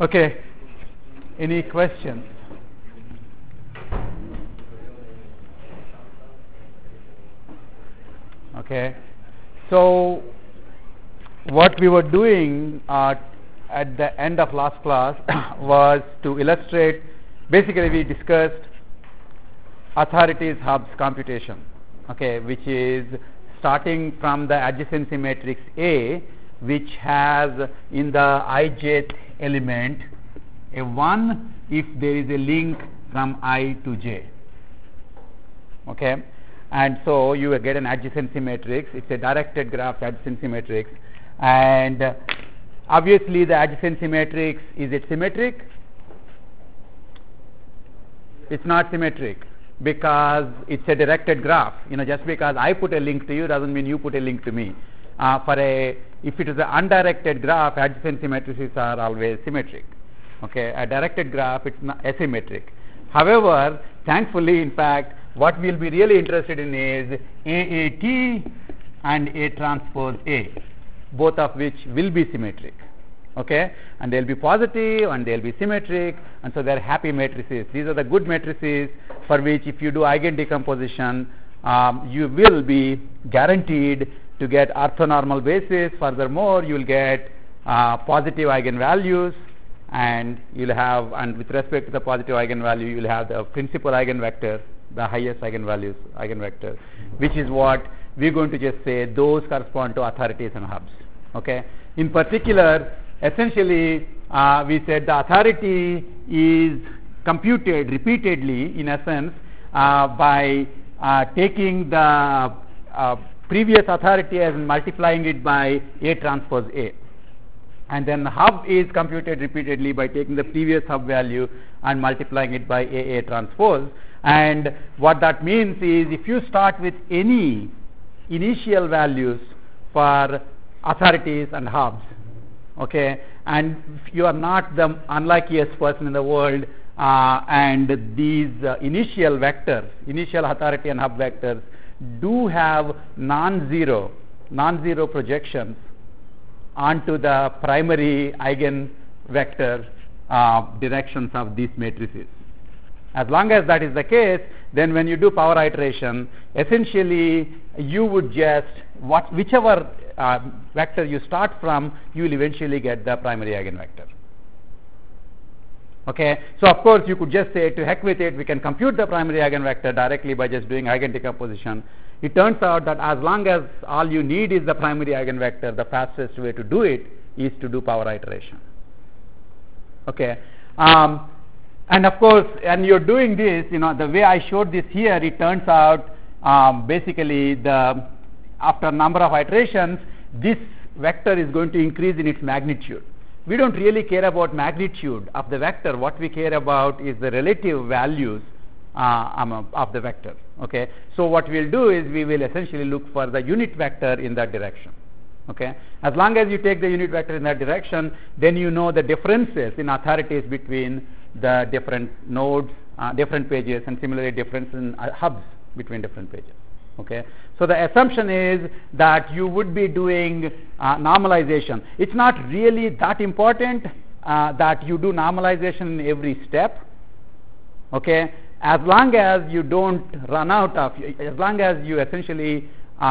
Okay, any questions? Okay, so what we were doing at the end of last class was to illustrate, basically we discussed authorities hubs computation, okay, which is starting from the adjacency matrix A, which has in the ijth element a 1 if there is a link from I to j, okay. And so you will get an adjacency matrix. It's a directed graph adjacency matrix, and obviously the adjacency matrix, is it symmetric? It's not symmetric because it's a directed graph. Just because I put a link to you doesn't mean you put a link to me. If it is an undirected graph, adjacency matrices are always symmetric. Okay, a directed graph, it's not asymmetric. However, thankfully, in fact, what we'll be really interested in is AAT and A transpose A, both of which will be symmetric. Okay, and they'll be positive and they'll be symmetric, and so they're happy matrices. These are the good matrices for which if you do eigen decomposition, you will be guaranteed to get orthonormal basis. Furthermore, you will get positive eigenvalues, and you'll have, and with respect to the positive eigenvalue, you will have the principal eigenvector, the highest eigenvector, which is what we're going to just say those correspond to authorities and hubs. Okay. In particular, essentially, we said the authority is computed repeatedly, in essence, by taking the previous authority and multiplying it by A transpose A. And then the hub is computed repeatedly by taking the previous hub value and multiplying it by A transpose. And what that means is if you start with any initial values for authorities and hubs, okay, and you are not the unluckiest person in the world, and these initial vectors, initial authority and hub vectors do have non-zero projections onto the primary eigenvector directions of these matrices. As long as that is the case, then when you do power iteration, essentially you would just, whichever vector you start from, you will eventually get the primary eigenvector. Okay, so of course you could just say, to heck with it, we can compute the primary eigenvector directly by just doing eigen decomposition. It turns out that as long as all you need is the primary eigenvector, the fastest way to do it is to do power iteration. Okay. And of course, and you're doing this, the way I showed this here, it turns out basically after a number of iterations, this vector is going to increase in its magnitude. We don't really care about magnitude of the vector. What we care about is the relative values of the vector. Okay. So what we'll do is we will essentially look for the unit vector in that direction. Okay. As long as you take the unit vector in that direction, then you know the differences in authorities between the different nodes, different pages, and similarly difference in hubs between different pages. Okay. So the assumption is that you would be doing normalization. It's not really that important that you do normalization in every step. Okay. As long as you don't run out of, as long as you essentially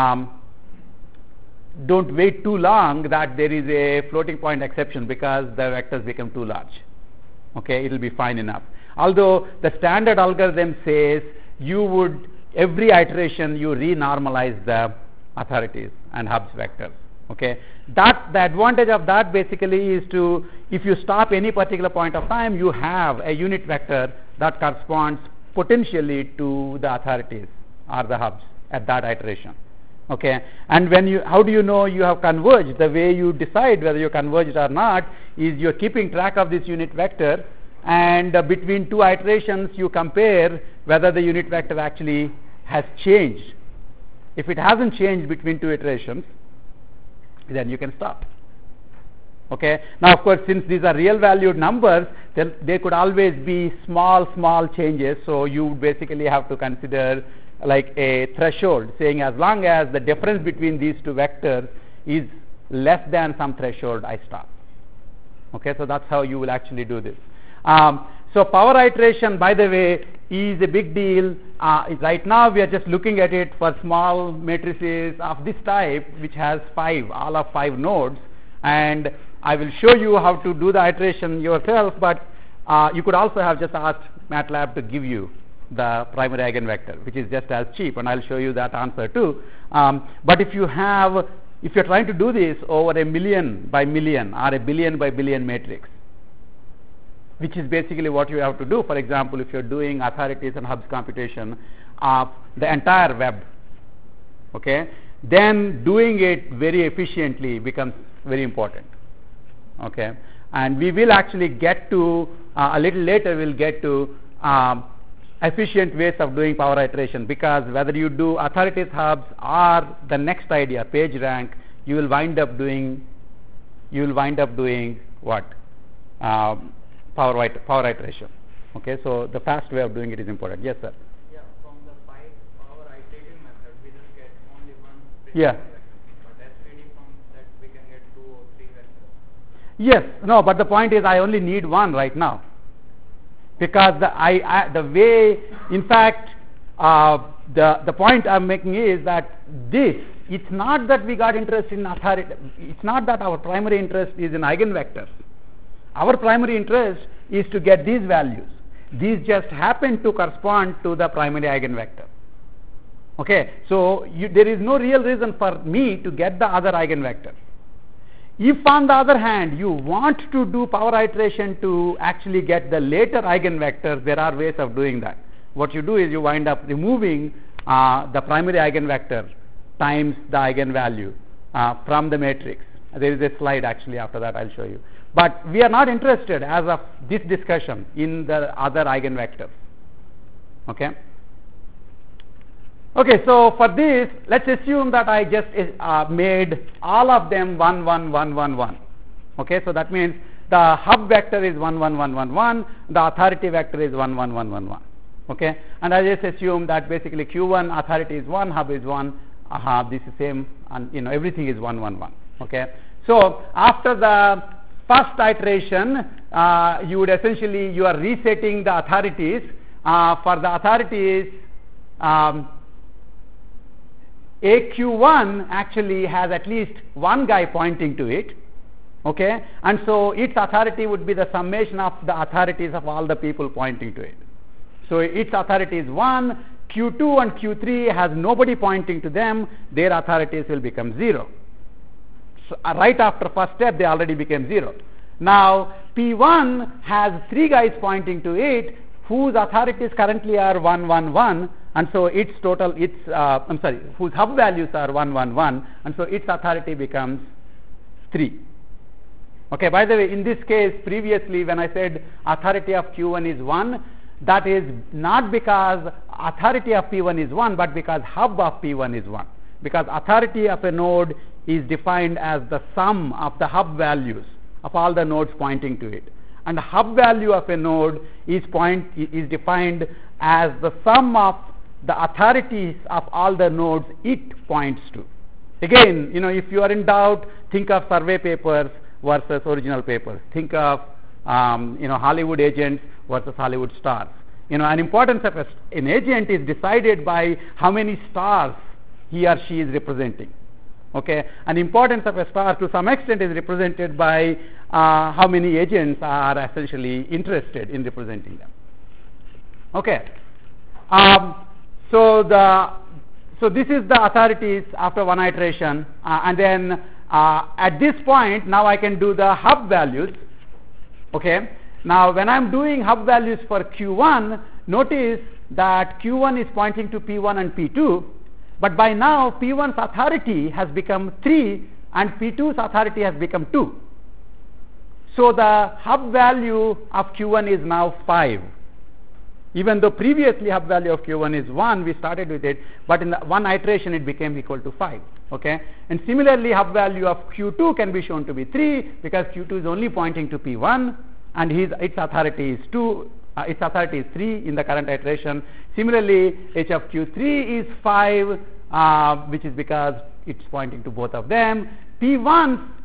don't wait too long that there is a floating point exception because the vectors become too large. Okay, it will be fine enough. Although the standard algorithm says you would, every iteration you renormalize the authorities and hubs vectors. Okay, the advantage of that basically is to, if you stop any particular point of time, you have a unit vector that corresponds potentially to the authorities or the hubs at that iteration. Okay, and how do you know you have converged? The way you decide whether you converged or not is you're keeping track of this unit vector, and between two iterations you compare whether the unit vector actually has changed. If it hasn't changed between two iterations, then you can stop. Okay. Now, of course, since these are real valued numbers, then there could always be small changes. So you basically have to consider like a threshold, saying as long as the difference between these two vectors is less than some threshold, I stop. Okay, so that's how you will actually do this. So power iteration, by the way, is a big deal. Right now we are just looking at it for small matrices of this type, which has all of 5 nodes, and I will show you how to do the iteration yourself, but you could also have just asked MATLAB to give you the primary eigenvector, which is just as cheap, and I'll show you that answer too. But if you're trying to do this over a million by million or a billion by billion matrix, which is basically what you have to do. For example, if you're doing authorities and hubs computation of the entire web, okay, then doing it very efficiently becomes very important. Okay, and we will actually get to a little later. We'll get to efficient ways of doing power iteration, because whether you do authorities hubs or the next idea, page rank, you will wind up doing what? Power iteration. Okay, so the fast way of doing it is important. Yes, sir. Yeah, from the power iterative method, we just get only one Yeah. vector. But SVD, from that we can get 2 or 3 vectors. Yes, no, but the point is I only need one right now, because the way, in fact, the point I'm making is that it's not that we got interested in authority. It's not that our primary interest is in eigenvectors. Our primary interest is to get these values. These just happen to correspond to the primary eigenvector. Okay, so there is no real reason for me to get the other eigenvector. If on the other hand you want to do power iteration to actually get the later eigenvectors, there are ways of doing that. What you do is you wind up removing the primary eigenvector times the eigenvalue from the matrix. There is a slide actually after that I'll show you. But we are not interested as of this discussion in the other eigenvectors. Okay. Okay, so for this, let's assume that I just made all of them 1, 1, 1, 1, 1. Okay, so that means the hub vector is 1, 1, 1, 1, 1. The authority vector is 1, 1, 1, 1, 1. Okay, and I just assume that basically Q1 authority is 1, hub is 1. This is same, and everything is 1, 1, 1. Okay, so after the first iteration, you are resetting the authorities. For the authorities, AQ1 actually has at least one guy pointing to it. Okay, and so its authority would be the summation of the authorities of all the people pointing to it. So its authority is 1. Q2 and Q3 has nobody pointing to them. Their authorities will become 0. So right after first step, they already became 0. Now P1 has 3 guys pointing to it, whose authorities currently are 1, 1, 1, and so whose hub values are 1, 1, 1, and so its authority becomes 3. Okay, by the way, in this case, previously when I said authority of Q1 is 1, that is not because authority of P1 is 1, but because hub of P1 is 1. Because authority of a node is defined as the sum of the hub values of all the nodes pointing to it. And the hub value of a node is defined as the sum of the authorities of all the nodes it points to. Again, if you are in doubt, think of survey papers versus original papers. Think of Hollywood agents versus Hollywood stars. An importance of an agent is decided by how many stars he or she is representing. Okay, an importance of a star to some extent is represented by how many agents are essentially interested in representing them. Okay, so this is the authorities after one iteration, and then at this point now I can do the hub values. Okay, now when I'm doing hub values for Q1, notice that Q1 is pointing to P1 and P2. But by now, P1's authority has become 3 and P2's authority has become 2. So the hub value of Q1 is now 5. Even though previously hub value of Q1 is 1, we started with it, but in the one iteration it became equal to 5. Okay? And similarly, hub value of Q2 can be shown to be 3 because Q2 is only pointing to P1 and its authority is 2. Its authority is 3 in the current iteration. Similarly, h of Q3 is 5, which is because it's pointing to both of them. P1's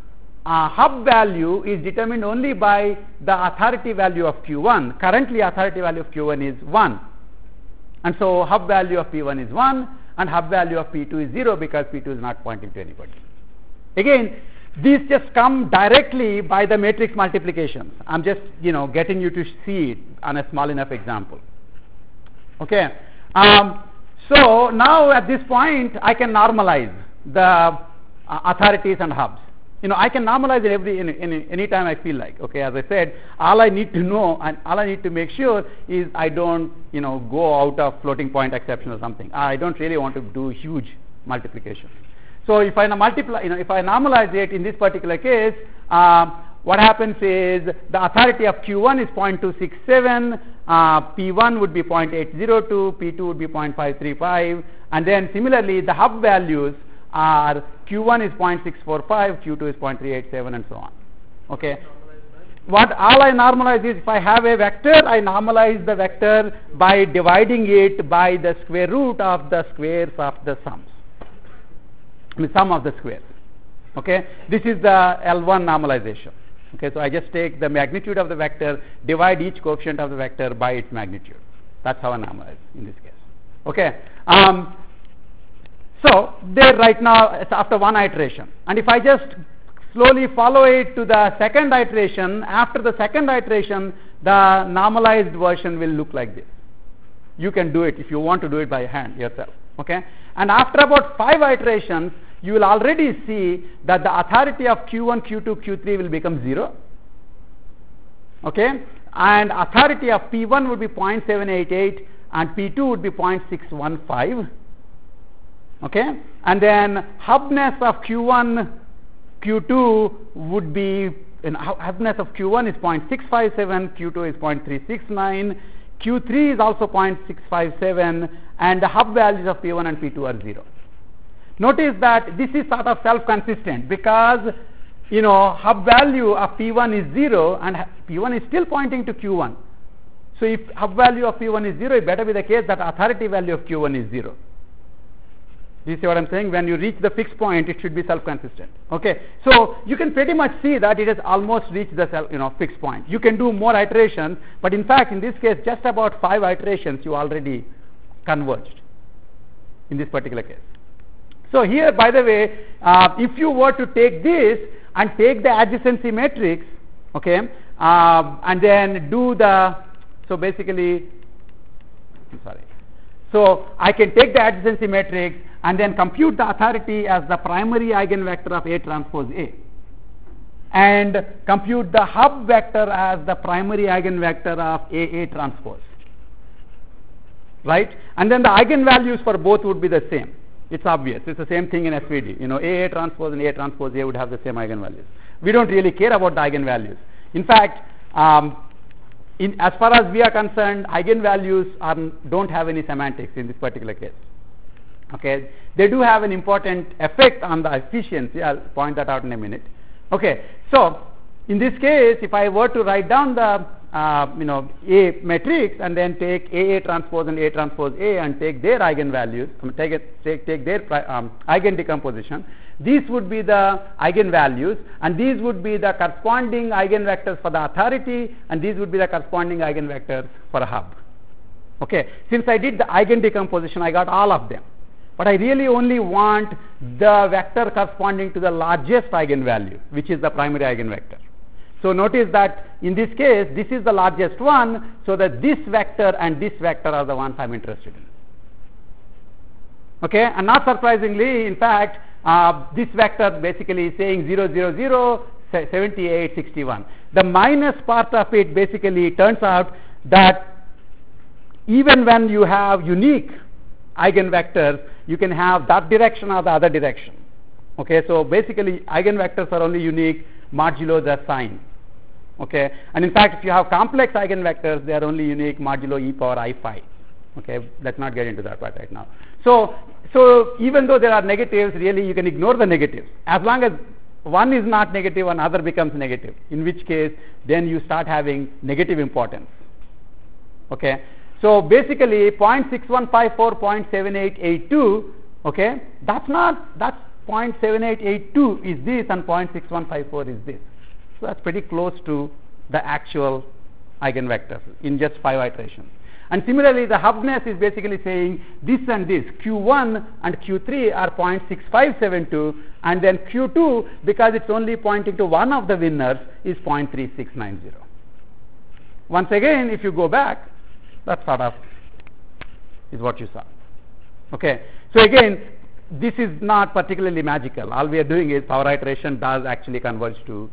hub value is determined only by the authority value of Q1. Currently authority value of Q1 is 1. And so hub value of P1 is 1 and hub value of P2 is 0 because P2 is not pointing to anybody. Again, these just come directly by the matrix multiplications. I'm just, getting you to see it on a small enough example. Okay. So now at this point, I can normalize the authorities and hubs. I can normalize it any time I feel like. Okay, as I said, all I need to know and all I need to make sure is I don't, go out of floating point exception or something. I don't really want to do huge multiplication. So if I multiply, if I normalize it in this particular case, what happens is the authority of Q1 is 0.267, P1 would be 0.802, P2 would be 0.535, and then similarly the hub values are Q1 is 0.645, Q2 is 0.387, and so on. Okay. All I normalize is if I have a vector, I normalize the vector by dividing it by the square root of the squares of the sums. Sum of the squares. Okay. This is the L1 normalization. Okay. So I just take the magnitude of the vector, divide each coefficient of the vector by its magnitude. That's how I normalize in this case. Okay. So there right now it's after one iteration, and if I just slowly follow it to the second iteration, after the second iteration the normalized version will look like this. You can do it if you want to do it by hand yourself. Okay, and after about 5 iterations you will already see that the authority of Q1, Q2, Q3 will become 0. Okay, and authority of P1 would be 0.788 and P2 would be 0.615. Okay, and then hubness of Q1, Q2 would be, hubness of Q1 is 0.657, Q2 is 0.369, Q3 is also 0.657, and the hub values of P1 and P2 are 0. Notice that this is sort of self-consistent because, hub value of P1 is 0 and P1 is still pointing to Q1. So if hub value of P1 is 0, it better be the case that authority value of Q1 is 0. You see what I'm saying? When you reach the fixed point, it should be self-consistent. Okay, so you can pretty much see that it has almost reached the fixed point. You can do more iterations, but in fact, in this case, just about 5 iterations you already converged in this particular case. So here, by the way, if you were to take this and take the adjacency matrix, okay, and then do the, so basically, I'm sorry. So I can take the adjacency matrix and then compute the authority as the primary eigenvector of A transpose A, and compute the hub vector as the primary eigenvector of A transpose, right? And then the eigenvalues for both would be the same. It's obvious. It's the same thing in SVD. A transpose and A transpose A would have the same eigenvalues. We don't really care about the eigenvalues. In fact, as far as we are concerned, eigenvalues don't have any semantics in this particular case. Okay, they do have an important effect on the efficiency. I'll point that out in a minute. Okay, so in this case, if I were to write down the A matrix and then take A transpose and A transpose A and take their eigenvalues, take their eigen decomposition, these would be the eigenvalues, and these would be the corresponding eigenvectors for the authority, and these would be the corresponding eigenvectors for a hub. Okay, since I did the eigen decomposition, I got all of them, but I really only want the vector corresponding to the largest eigenvalue, which is the primary eigenvector. So notice that in this case, this is the largest one, so that this vector and this vector are the ones I'm interested in. Okay, and not surprisingly, in fact, this vector basically is saying 0, 0, 0, 78, 61. The minus part of it basically turns out that even when you have unique eigenvectors, you can have that direction or the other direction. Okay, so basically eigenvectors are only unique modulo the sign. Okay, and in fact, if you have complex eigenvectors, they are only unique modulo e power I phi. Okay, let's not get into that part right now. So even though there are negatives, really you can ignore the negatives. As long as one is not negative, another becomes negative, in which case then you start having negative importance. Okay, so basically 0.6154, 0.7882, okay, that's 0.7882 is this and 0.6154 is this. So that's pretty close to the actual eigenvector in just 5 iterations. And similarly, the hubness is basically saying this and this, Q1 and Q3 are 0.6572, and then Q2, because it's only pointing to one of the winners, is 0.3690. Once again, if you go back, that sort of is what you saw. Okay. So again, this is not particularly magical. All we are doing is power iteration does actually converge to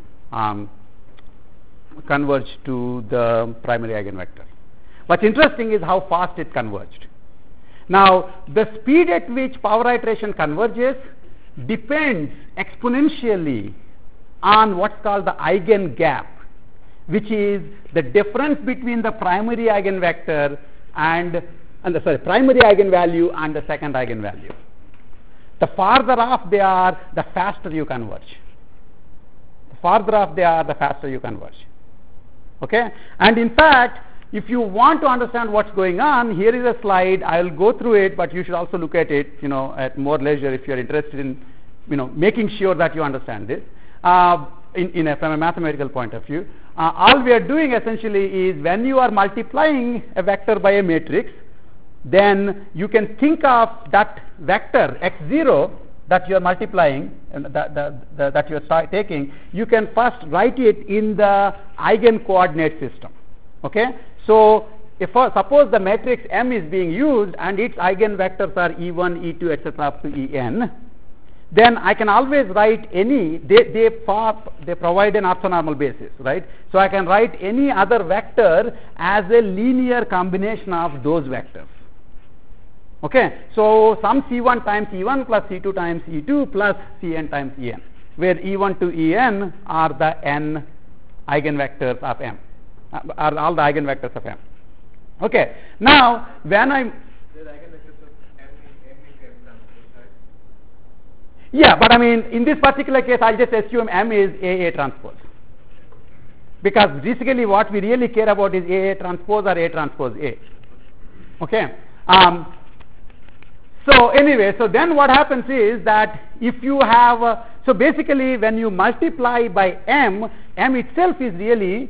the primary eigenvector. What's interesting is how fast it converged. Now, the speed at which power iteration converges depends exponentially on what's called the eigengap, which is the difference between the primary eigenvector primary eigenvalue and the second eigenvalue. The farther off they are, the faster you converge. The farther off they are, the faster you converge. Okay? And in fact, if you want to understand what's going on, here is a slide. I'll go through it, but you should also look at it, at more leisure if you're interested in, making sure that you understand this from a mathematical point of view. All we are doing essentially is when you are multiplying a vector by a matrix, then you can think of that vector x0 that you are multiplying, that you are taking. You can first write it in the eigen coordinate system. Okay? So, suppose the matrix M is being used and its eigenvectors are E1, E2, etc. up to En, then I can always write any, they provide an orthonormal basis, right? So, I can write any other vector as a linear combination of those vectors. Okay? So, some C1 times E1 plus C2 times E2 plus Cn times En, where E1 to En are the n eigenvectors of M. Are all the eigenvectors of M. Okay. Now, when I... The eigenvectors of M is M transpose, right? Yeah, but I mean, in this particular case, I'll just assume M is AA transpose. Because basically what we really care about is AA transpose or A transpose A. Okay. So anyway, so then what happens is that if you have... so basically when you multiply by M itself is really...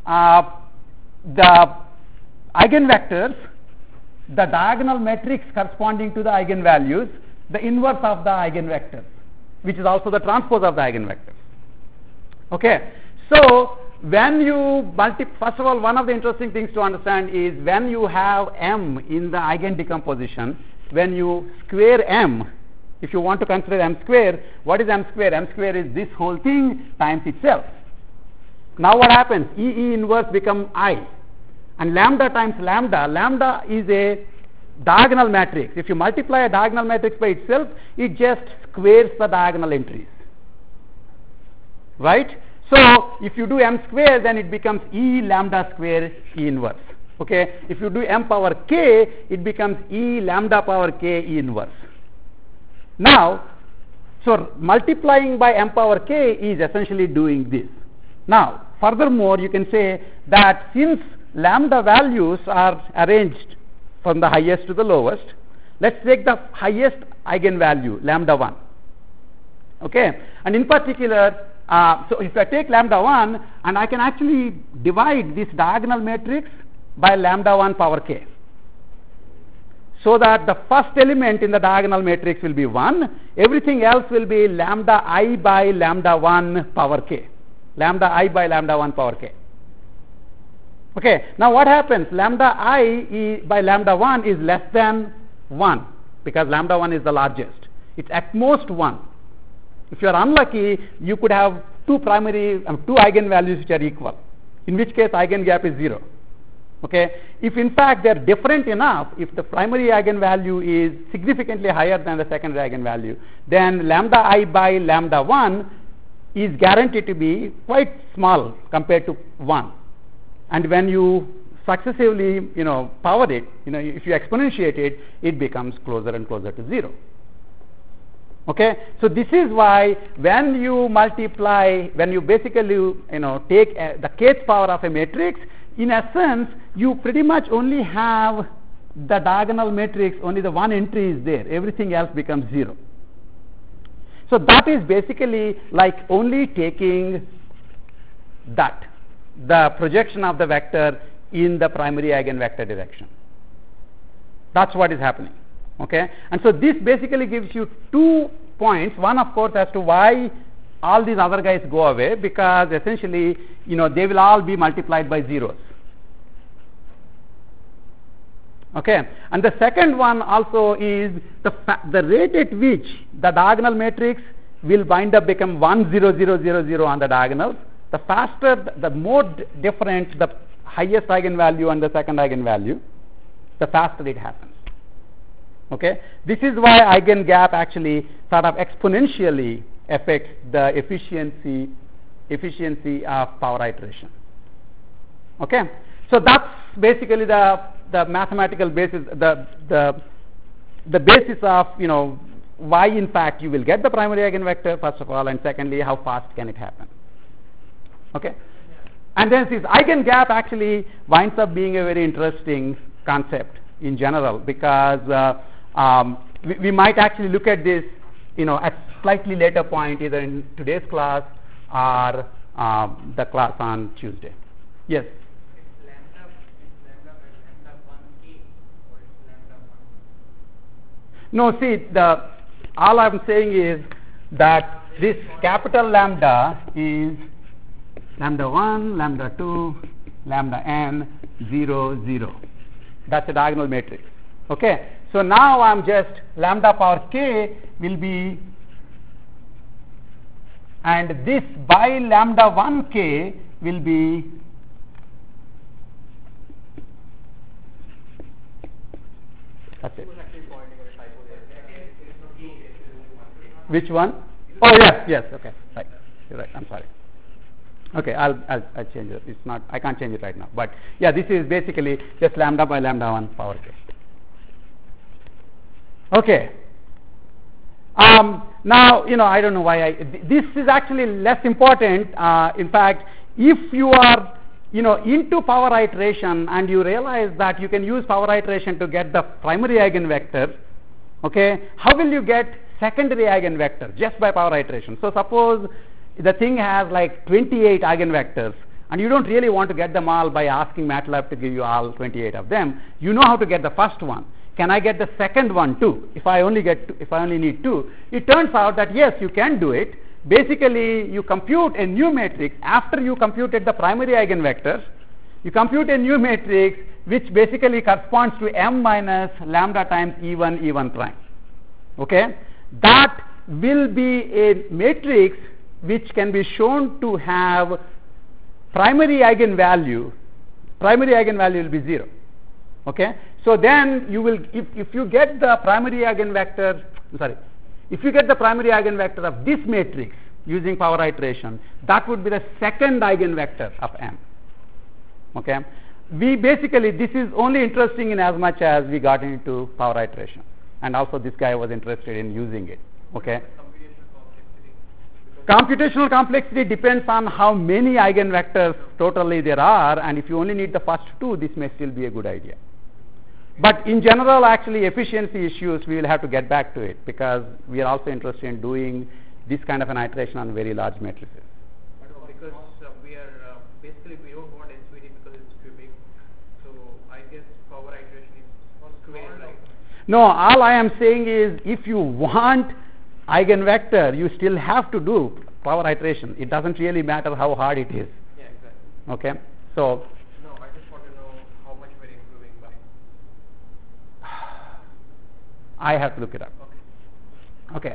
the eigenvectors, the diagonal matrix corresponding to the eigenvalues, the inverse of the eigenvectors, which is also the transpose of the eigenvectors. Okay. So, when you first of all, one of the interesting things to understand is when you have M in the eigen decomposition, when you square M, if you want to consider M square, what is M square? M square is this whole thing times itself. Now what happens? E inverse become I, and lambda times lambda is a diagonal matrix. If you multiply a diagonal matrix by itself, it just squares the diagonal entries, right? So if you do M square, then it becomes E lambda square E inverse. Okay, if you do M power K, it becomes E lambda power K E inverse. Now, so multiplying by M power K is essentially doing this. Now, furthermore, you can say that since lambda values are arranged from the highest to the lowest, let's take the highest eigenvalue, lambda 1. Okay, and in particular, so if I take lambda 1, and I can actually divide this diagonal matrix by lambda 1 power k, so that the first element in the diagonal matrix will be 1, everything else will be lambda I by lambda 1 power k. Lambda I by lambda 1 power k. Okay, now what happens? Lambda I by lambda 1 is less than 1 because lambda 1 is the largest. It's at most 1. If you are unlucky, you could have two eigenvalues which are equal, in which case eigengap is 0. Okay, if in fact they are different enough, if the primary eigenvalue is significantly higher than the secondary eigenvalue, then lambda I by lambda 1 is guaranteed to be quite small compared to 1, and when you successively power it, if you exponentiate it, it becomes closer and closer to 0. Okay, so this is why when you multiply, when you basically take the kth power of a matrix, in essence you pretty much only have the diagonal matrix, only the one entry is there, everything else becomes 0. So that is basically like only taking that, the projection of the vector in the primary eigenvector direction. That's what is happening. Okay, and so this basically gives you 2 points. One, of course, as to why all these other guys go away, because essentially, they will all be multiplied by zeros. Okay, and the second one also is the rate at which the diagonal matrix will wind up become 1 0 0 0 0 on the diagonals. The faster, the more different the highest eigenvalue and the second eigenvalue, the faster it happens. Okay, this is why eigengap actually sort of exponentially affects the efficiency of power iteration. Okay, so that's basically the mathematical basis, the basis of why in fact you will get the primary eigenvector first of all, and secondly how fast can it happen. Okay, and then this eigengap actually winds up being a very interesting concept in general, because we might actually look at this at slightly later point, either in today's class or the class on Tuesday. Yes. No, see, all I'm saying is that this capital lambda is lambda 1, lambda 2, lambda n, 0, 0. That's a diagonal matrix. Okay, so now I'm just lambda power k will be, and this by lambda 1k will be that's it. Which one? Oh yes, okay, right. You're right. I'm sorry. Okay, I'll change it. It's not. I can't change it right now. But yeah, this is basically just lambda by lambda 1 power k. Okay. Now I don't know why this is actually less important. In fact, if you are into power iteration and you realize that you can use power iteration to get the primary eigenvector, okay, how will you get secondary eigenvector just by power iteration? So suppose the thing has like 28 eigenvectors and you don't really want to get them all by asking MATLAB to give you all 28 of them. You know how to get the first one. Can I get the second one too? If I only need 2, it turns out that yes, you can do it. Basically, you compute a new matrix after you computed the primary eigenvector. You compute a new matrix which basically corresponds to m minus lambda times E1 prime. Okay, that will be a matrix which can be shown to have primary eigenvalue. Primary eigenvalue will be 0. Okay, so then you will, if you get the primary eigenvector, if you get the primary eigenvector of this matrix using power iteration, that would be the second eigenvector of M. Okay, this is only interesting in as much as we got into power iteration, and also this guy was interested in using it. Okay, computational complexity depends on how many eigenvectors totally there are, and if you only need the first 2, this may still be a good idea. But in general, actually, efficiency issues, we will have to get back to it, because we are also interested in doing this kind of an iteration on very large matrices. But because we are basically we don't want SVD because it's cubic, so I guess power iteration is square, right? No, all I am saying is if you want eigenvector, you still have to do power iteration. It doesn't really matter how hard it is. Yeah, exactly. Okay, so. No, I just want to know how much we're improving by. I have to look it up. Okay.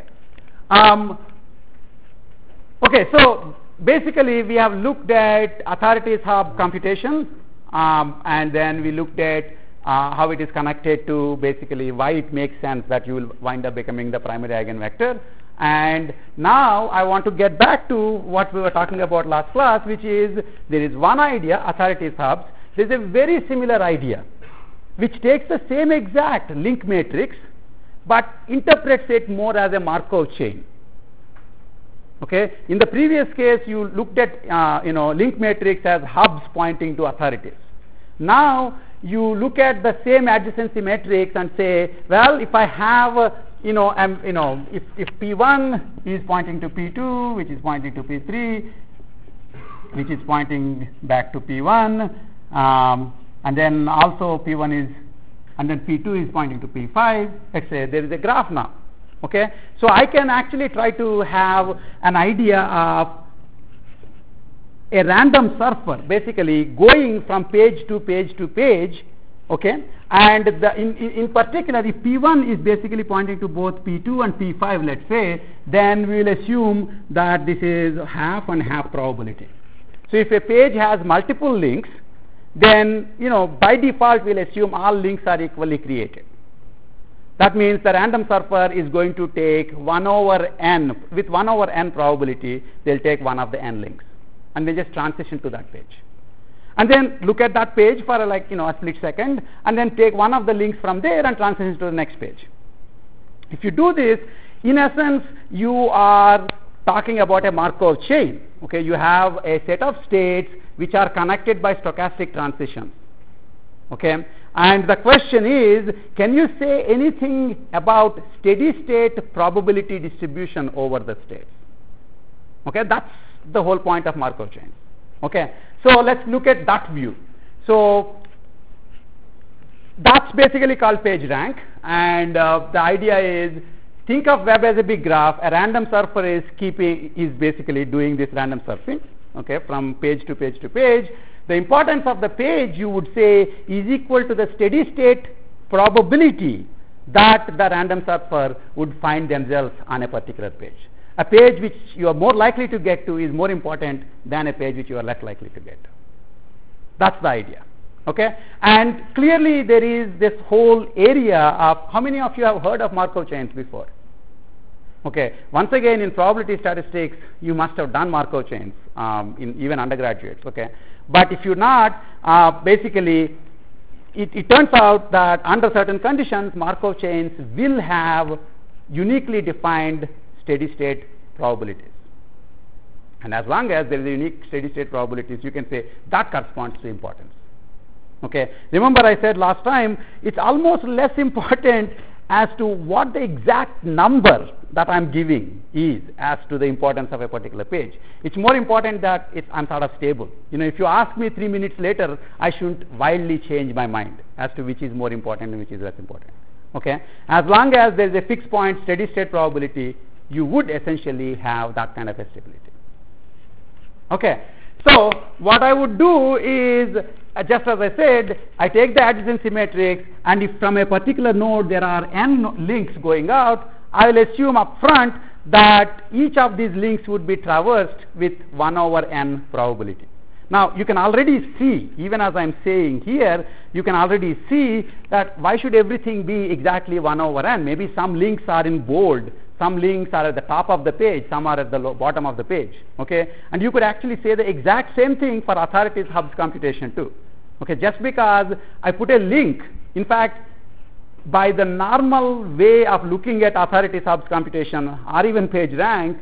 Okay, so basically we have looked at authorities hub computation, and then we looked at how it is connected to basically why it makes sense that you will wind up becoming the primary eigenvector. And now I want to get back to what we were talking about last class, which is there is one idea, authorities hubs. There is a very similar idea which takes the same exact link matrix but interprets it more as a Markov chain. Okay, in the previous case you looked at link matrix as hubs pointing to authorities. Now you look at the same adjacency matrix and say, well, if I have if P1 is pointing to P2, which is pointing to P3, which is pointing back to P1, and then also P1 is, and then P2 is pointing to P5. Let's say there is a graph now. Okay, so I can actually try to have an idea of a random surfer basically going from page to page to page. Okay, and in particular, if P1 is basically pointing to both P2 and P5, let's say, then we will assume that this is half and half probability. So if a page has multiple links, then by default we'll assume all links are equally created. That means the random surfer is going to take 1 over n, with 1 over n probability, they'll take one of the n links, and they just transition to that page. And then look at that page for a split second, and then take one of the links from there and transition to the next page. If you do this, in essence, you are talking about a Markov chain. Okay, you have a set of states which are connected by stochastic transitions. Okay, and the question is, can you say anything about steady state probability distribution over the states? Okay, that's the whole point of Markov chain. Okay, so let's look at that view. So that's basically called page rank, and the idea is, think of web as a big graph. A random surfer is basically doing this random surfing, okay, from page to page to page. The importance of the page, you would say, is equal to the steady state probability that the random surfer would find themselves on a particular page. A page which you are more likely to get to is more important than a page which you are less likely to get to. That's the idea. Okay, and clearly there is this whole area of, how many of you have heard of Markov chains before? Okay, once again, in probability statistics, you must have done Markov chains in even undergraduates. Okay, but if you're not, basically, it turns out that under certain conditions, Markov chains will have uniquely defined steady state probabilities. And as long as there is a unique steady state probabilities, you can say that corresponds to importance. Okay, remember I said last time, it's almost less important as to what the exact number that I'm giving is as to the importance of a particular page. It's more important that I'm sort of stable. If you ask me 3 minutes later, I shouldn't wildly change my mind as to which is more important and which is less important. Okay, as long as there is a fixed point steady state probability, you would essentially have that kind of a stability. Okay, so what I would do is, just as I said, I take the adjacency matrix, and if from a particular node there are n links going out, I will assume up front that each of these links would be traversed with 1 over n probability. Now, you can already see, even as I am saying here, you can already see that why should everything be exactly 1 over n? Maybe some links are in bold, some links are at the top of the page, some are at the bottom of the page. Okay, and you could actually say the exact same thing for authorities hubs computation too. Okay, just because I put a link, in fact, by the normal way of looking at authorities hubs computation or even page rank,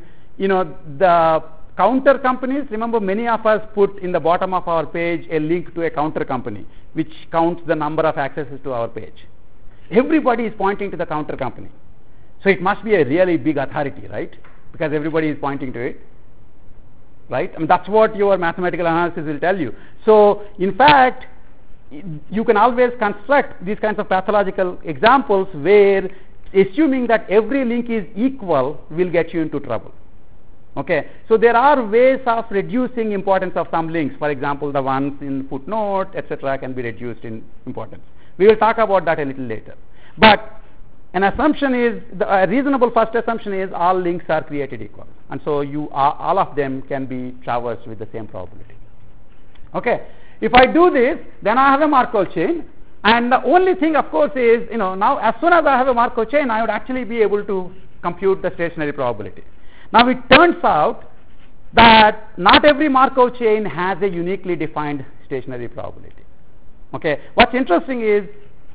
the counter companies, remember many of us put in the bottom of our page a link to a counter company which counts the number of accesses to our page. Everybody is pointing to the counter company. So it must be a really big authority, right? Because everybody is pointing to it. Right? I mean, that's what your mathematical analysis will tell you. So, in fact, you can always construct these kinds of pathological examples where assuming that every link is equal will get you into trouble. Okay, so there are ways of reducing importance of some links. For example, the ones in footnote, etc., can be reduced in importance. We will talk about that a little later. But an assumption is, a reasonable first assumption is all links are created equal, and so all of them can be traversed with the same probability. Okay, if I do this, then I have a Markov chain, and the only thing, of course, is now as soon as I have a Markov chain, I would actually be able to compute the stationary probability. Now it turns out that not every Markov chain has a uniquely defined stationary probability. Okay, what's interesting is,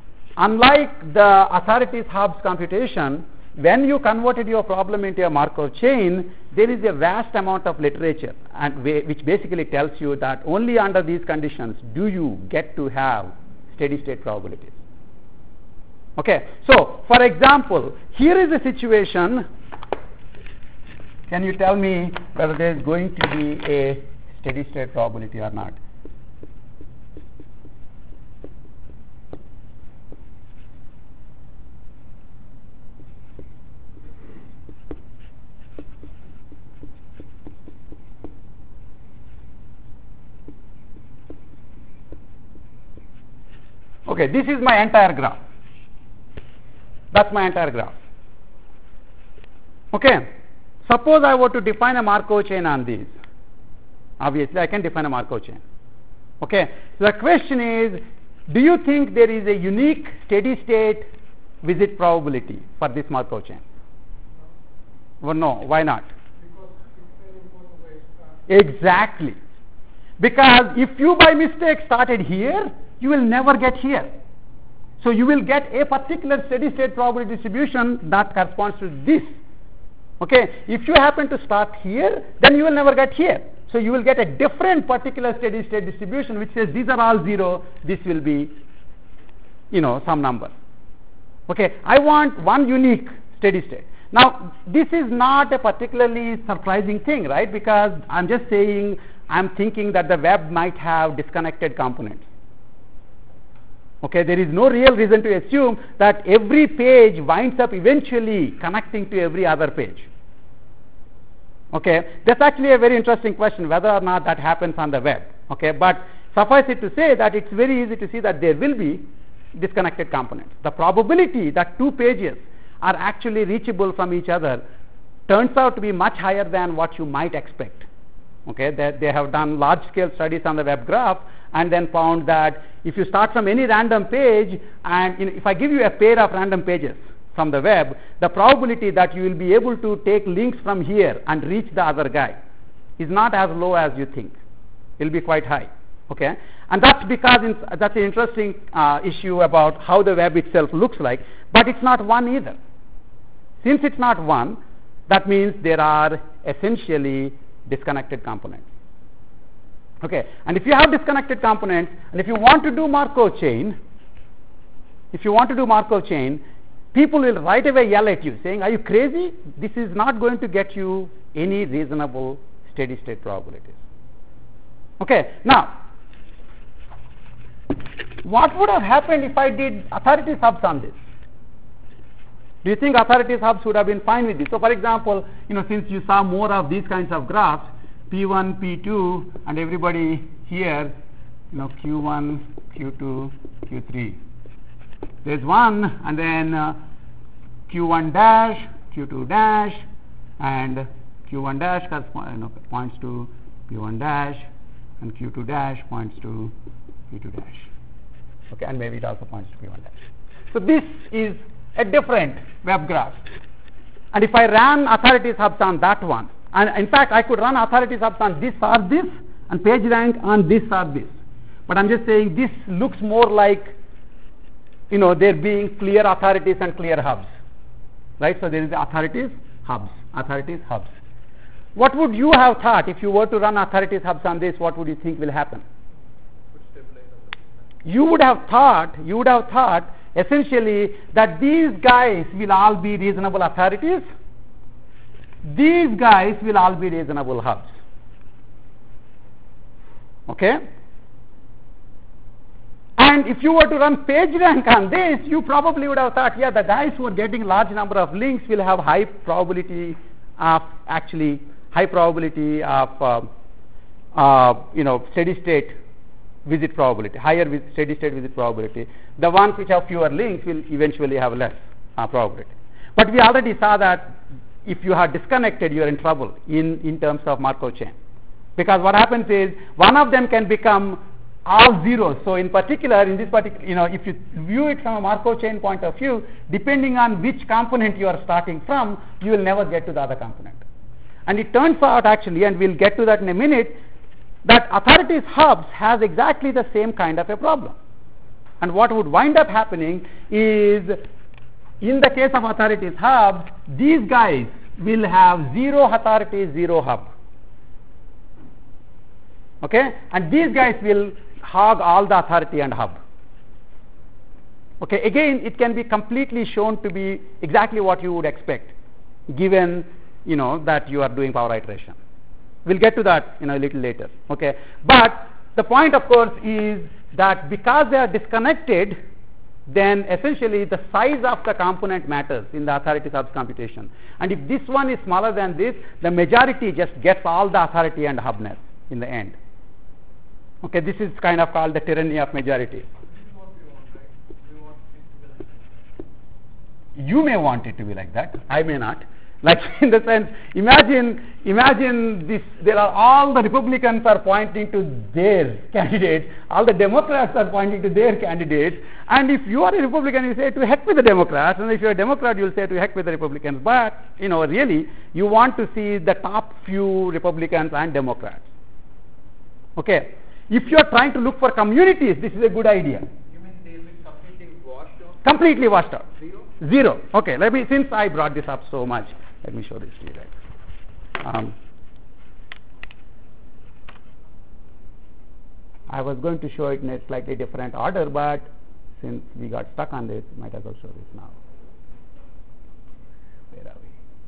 unlike the authorities hubs computation, when you converted your problem into a Markov chain, there is a vast amount of literature and which basically tells you that only under these conditions do you get to have steady state probabilities. Okay, so for example, here is a situation. Can you tell me whether there is going to be a steady state probability or not? Okay, this is my entire graph. That's my entire graph. Okay, suppose I were to define a Markov chain on these. Obviously, I can define a Markov chain. Okay, so the question is, do you think there is a unique steady state visit probability for this Markov chain? Well, no, why not? Exactly. Because if you by mistake started here, you will never get here. So you will get a particular steady state probability distribution that corresponds to this. Okay, if you happen to start here, then you will never get here. So you will get a different particular steady state distribution which says these are all 0, this will be, some number. Okay, I want one unique steady state. Now, this is not a particularly surprising thing, right? Because I'm just saying, I'm thinking that the web might have disconnected components. Okay, there is no real reason to assume that every page winds up eventually connecting to every other page. Okay, that's actually a very interesting question, whether or not that happens on the web. Okay, but suffice it to say that it's very easy to see that there will be disconnected components. The probability that two pages are actually reachable from each other turns out to be much higher than what you might expect. Okay, they have done large scale studies on the web graph and then found that if you start from any random page and if I give you a pair of random pages from the web, the probability that you will be able to take links from here and reach the other guy is not as low as you think. It will be quite high. Okay, and that's because that's an interesting issue about how the web itself looks like, but it's not one either. Since it's not one, that means there are essentially disconnected components. Okay, and if you have disconnected components, and if you want to do Markov chain, people will right away yell at you saying, are you crazy? This is not going to get you any reasonable steady state probabilities. Okay, now, what would have happened if I did authority subs on this? Do you think authority subs would have been fine with this? So, for example, since you saw more of these kinds of graphs, P1, P2, and everybody here, Q1, Q2, Q3. There's one, and then Q1 dash, Q2 dash, and Q1 dash points to P1 dash, and Q2 dash points to P2 dash. Okay, and maybe it also points to P1 dash. So this is a different web graph. And if I ran authority subs on that one, and in fact I could run authority subs on this or this, and page rank on this or this. But I'm just saying this looks more like, there being clear authorities and clear hubs. Right? So there is the authorities, hubs. What would you have thought if you were to run authorities hubs on this? What would you think will happen? You would have thought essentially that these guys will all be reasonable authorities, these guys will all be reasonable hubs. Okay, and if you were to run PageRank on this, you probably would have thought, yeah, the guys who are getting large number of links will have high probability of steady state visit probability, higher steady state visit probability. The ones which have fewer links will eventually have less probability. But we already saw that if you are disconnected, you are in trouble in terms of Markov chain. Because what happens is, one of them can become all zeros. So in particular, if you view it from a Markov chain point of view, depending on which component you are starting from, you will never get to the other component. And it turns out actually, and we'll get to that in a minute, that authorities hubs has exactly the same kind of a problem. And what would wind up happening is, in the case of authorities hubs, these guys will have 0 authority, 0 hub. Okay, and these guys will hog all the authority and hub. Okay, again, it can be completely shown to be exactly what you would expect, given that you are doing power iteration. We'll get to that a little later. Okay, but the point, of course, is that because they are disconnected, then essentially the size of the component matters in the authority subs computation. And if this one is smaller than this, the majority just gets all the authority and hubness in the end. Okay, this is kind of called the tyranny of majority. You may want it to be like that. I may not. Like, in the sense, imagine this, there are all the Republicans are pointing to their candidates, all the Democrats are pointing to their candidates, and if you are a Republican, you say to heck with the Democrats, and if you are a Democrat, you will say to heck with the Republicans. But, really, you want to see the top few Republicans and Democrats. Okay. If you are trying to look for communities, this is a good idea. You mean they will be completely washed out? Completely washed out. Zero? Okay, since I brought this up so much, let me show this to you. Right. I was going to show it in a slightly different order, but since we got stuck on this, might as well show this now. Where are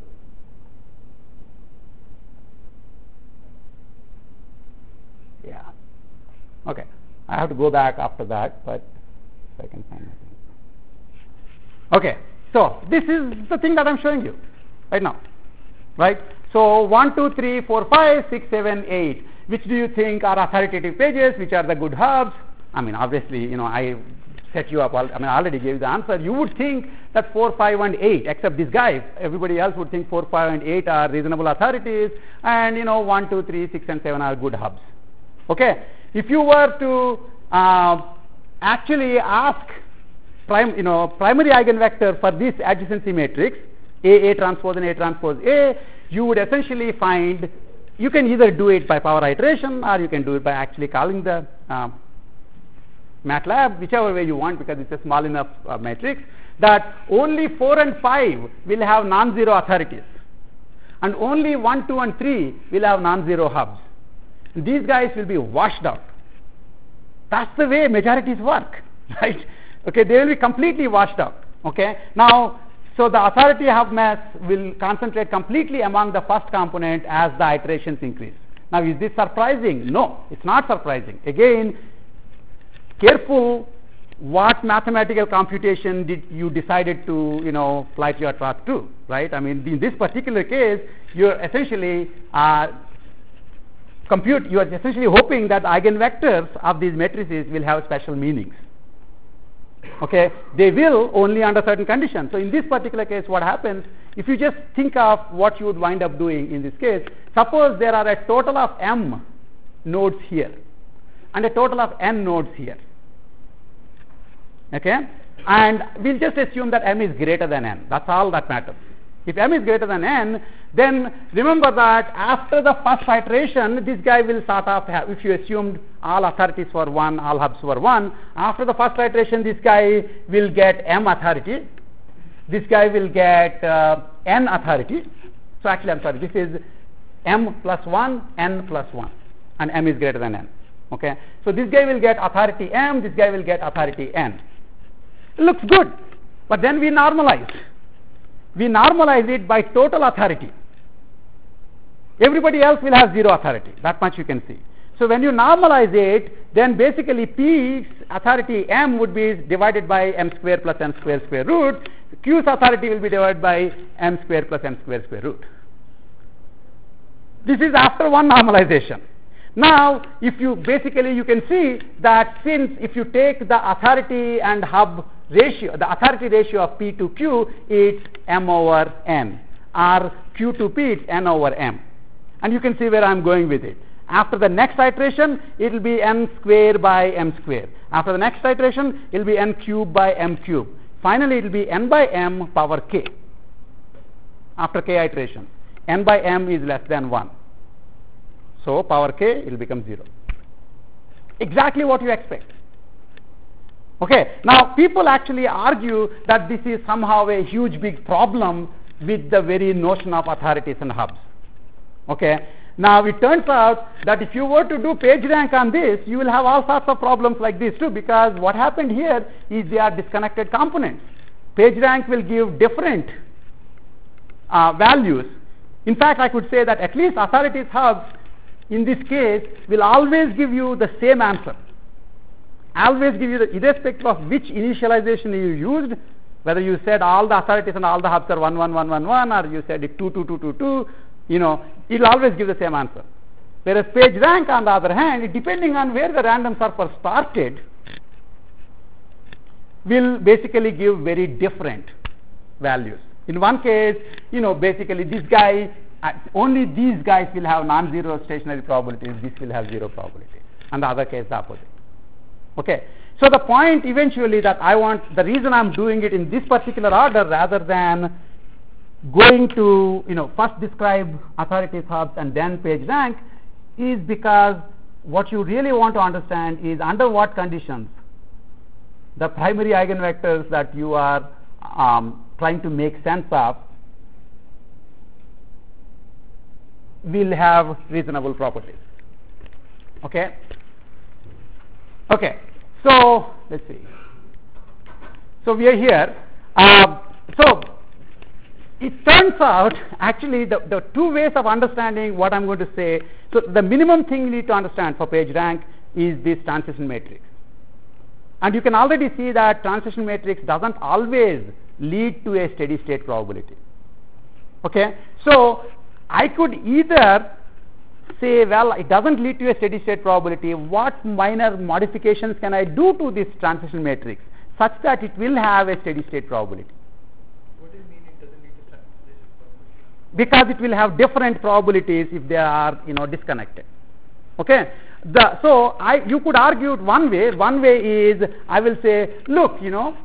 we? Yeah. Okay. I have to go back after that, but if I can find it. Okay. So this is the thing that I'm showing you right now, right? So 1, 2, 3, 4, 5, 6, 7, 8. Which do you think are authoritative pages? Which are the good hubs? I mean, obviously, I set you up. I already gave you the answer. You would think that 4, 5, and 8, except this guy. Everybody else would think 4, 5, and 8 are reasonable authorities, and 1, 2, 3, 6, and 7 are good hubs. Okay. If you were to actually ask primary eigenvector for this adjacency matrix, A transpose and A transpose A, you would essentially find, you can either do it by power iteration or you can do it by actually calling the MATLAB, whichever way you want, because it's a small enough matrix, that only 4 and 5 will have non-zero authorities, and only 1, 2, and 3 will have non-zero hubs. These guys will be washed out. That's the way majorities work, right? Okay, they will be completely washed out. Okay, now, so the authority hub mass will concentrate completely among the first component as the iterations increase. Now, is this surprising? No, it's not surprising. Again, careful what mathematical computation did you decided to flight your truck to, right? I mean, in this particular case, you're essentially you are essentially hoping that eigenvectors of these matrices will have special meanings. Okay, they will only under certain conditions. So in this particular case, what happens, if you just think of what you would wind up doing in this case, suppose there are a total of m nodes here and a total of n nodes here. Okay, and we'll just assume that m is greater than n. That's all that matters. If m is greater than n, then remember that after the first iteration, this guy will sort of have, if you assumed all authorities were 1, all hubs were 1, after the first iteration, this guy will get m authority, this guy will get n authority. So actually, I'm sorry, this is m plus 1, n plus 1, and m is greater than n. Okay, so this guy will get authority m, this guy will get authority n. It looks good, but then we normalize. We normalize it by total authority. Everybody else will have 0 authority. That much you can see. So when you normalize it, then basically P's authority m would be divided by m square plus n square square root. Q's authority will be divided by m square plus n square square root. This is after one normalization. Now, if you basically you can see that since if you take the authority and hub ratio, the authority ratio of P to Q, it's m over n, or Q to P, it's n over m. And you can see where I'm going with it. After the next iteration, it will be n square by m square. After the next iteration, it will be n cube by m cube. Finally, it will be n by m power k. After k iteration, n by m is less than 1. So power k will become 0. Exactly what you expect. Okay, now people actually argue that this is somehow a huge big problem with the very notion of authorities and hubs. Okay, Now it turns out that if you were to do PageRank on this, you will have all sorts of problems like this too, because what happened here is they are disconnected components. PageRank will give different values. In fact, I could say that at least authorities hubs in this case will always give you the same answer. Always give you irrespective of which initialization you used, whether you said all the authorities and all the hubs are 1, 1, 1, 1, 1, or you said it 2, 2, 2, 2, 2, it will always give the same answer. Whereas PageRank, on the other hand, depending on where the random surfer started, will basically give very different values. In one case, basically this guy, only these guys will have non-zero stationary probabilities, this will have zero probability, and the other case the opposite. Okay, so the point eventually that the reason I'm doing it in this particular order rather than going to, first describe authorities hubs and then PageRank is because what you really want to understand is under what conditions the primary eigenvectors that you are trying to make sense of will have reasonable properties. Okay? Okay, so let's see. So we are here. So it turns out actually the two ways of understanding what I'm going to say. So the minimum thing you need to understand for PageRank is this transition matrix. And you can already see that transition matrix doesn't always lead to a steady state probability. Okay, so I could either say, well, it doesn't lead to a steady state probability. What minor modifications can I do to this transition matrix such that it will have a steady state probability? What do you mean it doesn't lead to transition probability? Because it will have different probabilities if they are disconnected. Okay, so you could argue it one way. One way is I will say, look,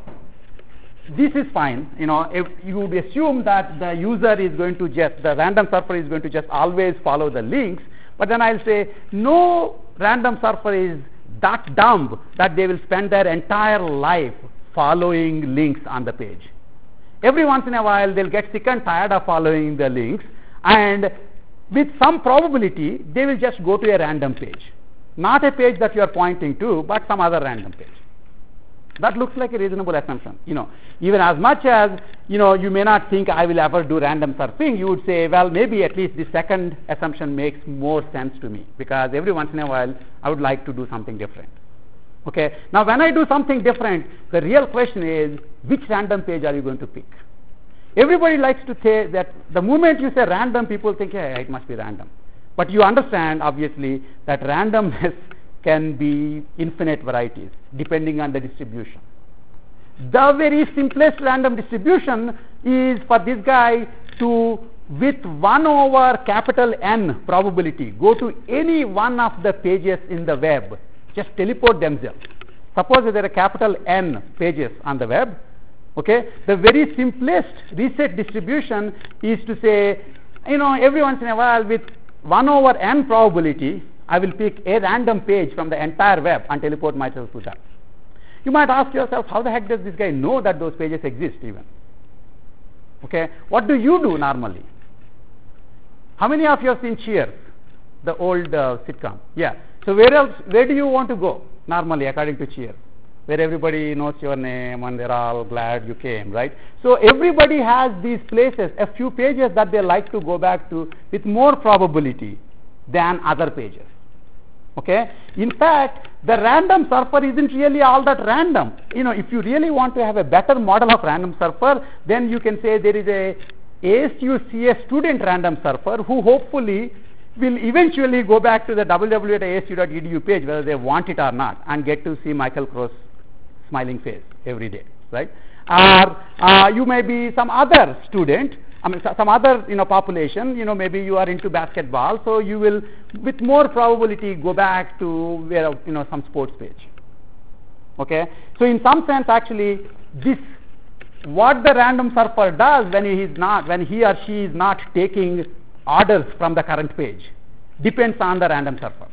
this is fine. If you would assume that the user is going to the random surfer is going to just always follow the links, but then I'll say no random surfer is that dumb that they will spend their entire life following links on the page. Every once in a while they'll get sick and tired of following the links, and with some probability they will just go to a random page, not a page that you are pointing to, but some other random page. That looks like a reasonable assumption. Even as much as you may not think I will ever do random surfing, you would say, well, maybe at least the second assumption makes more sense to me, because every once in a while I would like to do something different. Okay, now when I do something different, the real question is, which random page are you going to pick? Everybody likes to say that the moment you say random, people think, hey, it must be random. But you understand, obviously, that randomness can be infinite varieties depending on the distribution. The very simplest random distribution is for this guy to, with 1 over capital N probability, go to any one of the pages in the web, just teleport themselves. Suppose there are capital N pages on the web. Okay, the very simplest reset distribution is to say, every once in a while with 1 over N probability, I will pick a random page from the entire web and teleport myself to that. You might ask yourself, how the heck does this guy know that those pages exist even? Okay, what do you do normally? How many of you have seen Cheers, the old sitcom? Yeah. So where do you want to go normally according to Cheers? Where everybody knows your name and they're all glad you came, right? So everybody has these places, a few pages that they like to go back to with more probability than other pages. Okay, in fact, the random surfer isn't really all that random. If you really want to have a better model of random surfer, then you can say there is a ASU CS student random surfer who hopefully will eventually go back to the www.asu.edu page whether they want it or not and get to see Michael Crow's smiling face every day, right? Or you may be some other student, some other population, maybe you are into basketball, so you will with more probability go back to where some sports page. Okay, so in some sense actually this what the random surfer does when he or she is not taking orders from the current page depends on the random surfer.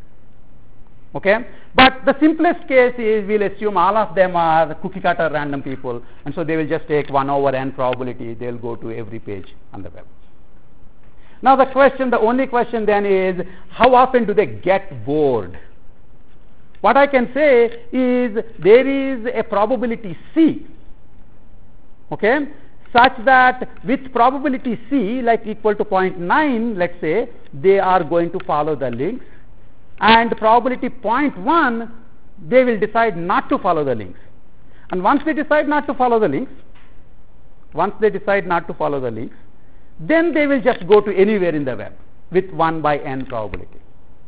Okay, but the simplest case is we'll assume all of them are cookie cutter random people, and so they will just take 1 over N probability, they'll go to every page on the web. Now the only question then is, how often do they get bored? What I can say is there is a probability C, okay, such that with probability C like equal to 0.9, let's say, they are going to follow the links, and probability 0.1, they will decide not to follow the links. And once they decide not to follow the links, then they will just go to anywhere in the web with 1 by n probability.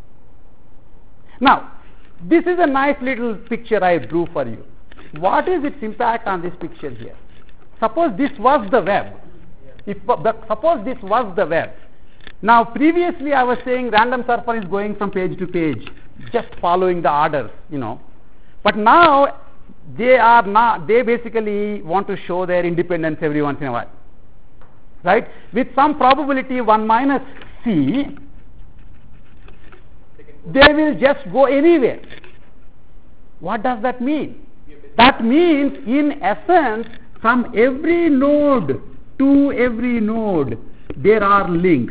Now, this is a nice little picture I drew for you. What is its impact on this picture here? Suppose this was the web. Suppose this was the web. Now, previously I was saying random surfer is going from page to page, just following the orders, But now they basically want to show their independence every once in a while. Right? With some probability 1 minus C, they will just go anywhere. What does that mean? That means, in essence, from every node to every node, there are links.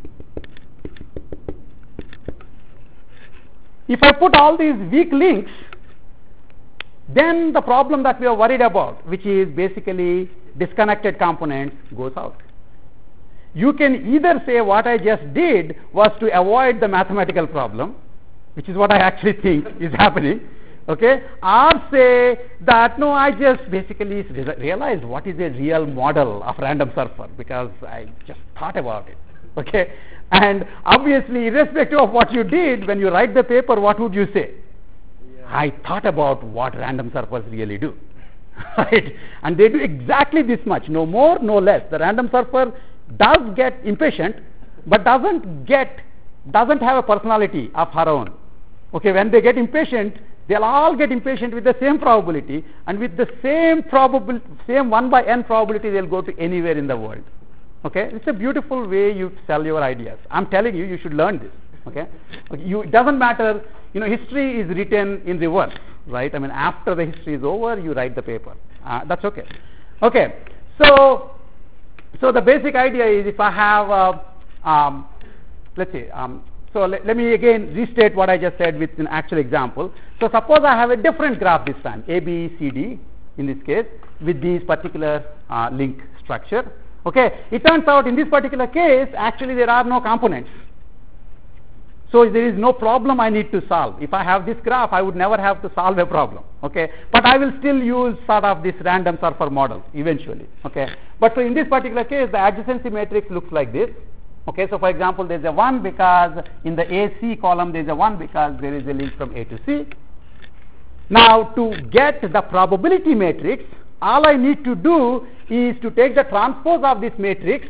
If I put all these weak links, then the problem that we are worried about, which is basically disconnected components, goes out. You can either say what I just did was to avoid the mathematical problem, which is what I actually think is happening, okay, or say that no, I just basically realized what is a real model of random surfer because I just thought about it, okay. And obviously, irrespective of what you did, when you write the paper, what would you say? I thought about what random surfers really do, right? And they do exactly this much, no more, no less. The random surfer does get impatient, but doesn't have a personality of her own. Okay, when they get impatient, they'll all get impatient with the same probability, and with the same 1 by n probability, they'll go to anywhere in the world. Okay, it's a beautiful way you sell your ideas. I'm telling you, you should learn this. Okay, it doesn't matter. History is written in reverse, right? I mean, after the history is over, you write the paper. That's okay. Okay, so the basic idea is, if I have, let's say, so let me again restate what I just said with an actual example. So suppose I have a different graph this time, A, B, C, D, in this case, with this particular link structure. Okay, it turns out in this particular case, actually there are no components. So there is no problem I need to solve. If I have this graph, I would never have to solve a problem. Okay, but I will still use sort of this random surfer model eventually. Okay, but so in this particular case, the adjacency matrix looks like this. Okay, so for example, there is a 1 because in the AC column there is a 1 because there is a link from A to C. Now, to get the probability matrix, all I need to do is to take the transpose of this matrix,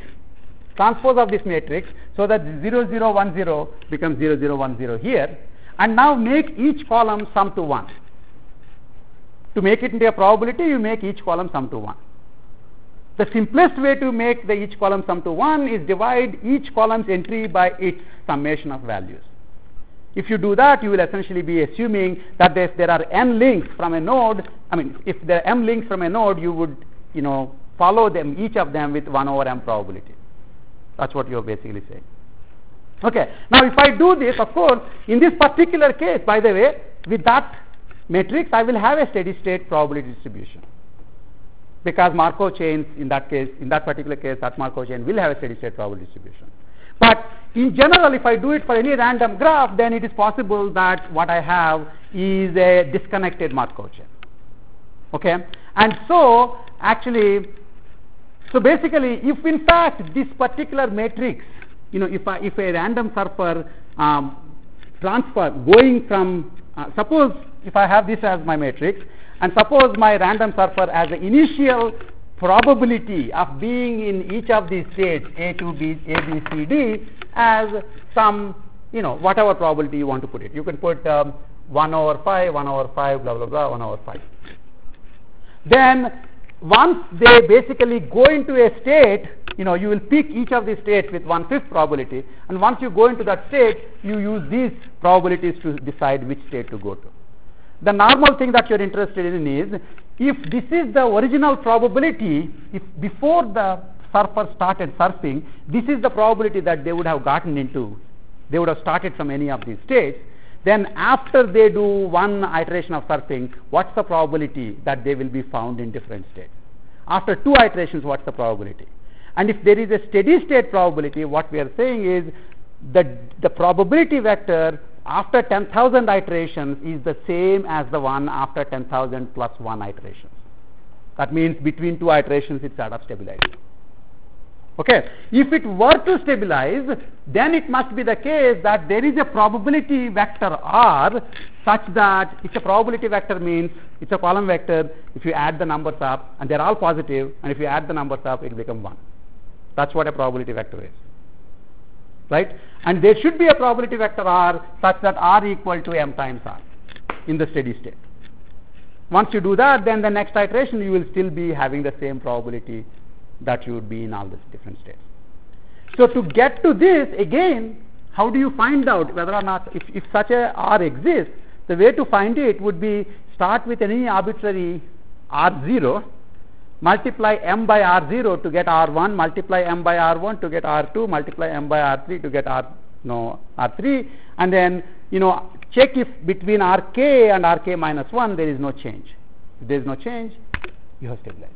so that 0, 0, 1, 0 becomes 0, 0, 1, 0 here, and now make each column sum to 1. To make it into a probability, you make each column sum to 1. The simplest way to make each column sum to 1 is divide each column's entry by its summation of values. If you do that, you will essentially be assuming that there are n links from a node. I mean, if there are m links from a node, you would follow them, each of them, with 1 over m probability. That's what you're basically saying. Okay, now if I do this, of course, in this particular case, by the way, with that matrix, I will have a steady state probability distribution, because Markov chains, in that particular case, that Markov chain will have a steady state probability distribution. But in general, if I do it for any random graph, then it is possible that what I have is a disconnected Markov chain. Okay, and so actually, so basically, if in fact this particular matrix, if a random surfer transfer going from, suppose if I have this as my matrix, and suppose my random surfer has an initial probability of being in each of these states, A to B, A, B, C, D, as some, whatever probability you want to put it. You can put 1 over 5, 1 over 5, blah, blah, blah, 1 over 5. Then once they basically go into a state, you will pick each of these states with 1/5 probability, and once you go into that state, you use these probabilities to decide which state to go to. The normal thing that you're interested in is, if this is the original probability, if before the surfer started surfing, this is the probability that they would have gotten into. They would have started from any of these states. Then after they do one iteration of surfing, what's the probability that they will be found in different states? After 2 iterations, what's the probability? And if there is a steady state probability, what we are saying is that the probability vector after 10,000 iterations is the same as the one after 10,000 plus 1 iterations. That means between 2 iterations it sort of stabilizes. Okay. If it were to stabilize, then it must be the case that there is a probability vector R such that it's a probability vector means it's a column vector. If you add the numbers up and they're all positive, and if you add the numbers up, it will become 1. That's what a probability vector is. Right? And there should be a probability vector R such that R equal to m times R in the steady state. Once you do that, then the next iteration you will still be having the same probability that you would be in all these different states. So to get to this, again, how do you find out whether or not, if such a R exists, the way to find it would be start with any arbitrary R0, multiply m by R0 to get R1, multiply m by R1 to get R2, multiply m by R3 to get R3, and then, check if between Rk and Rk minus 1 there is no change. If there is no change, you have stabilized.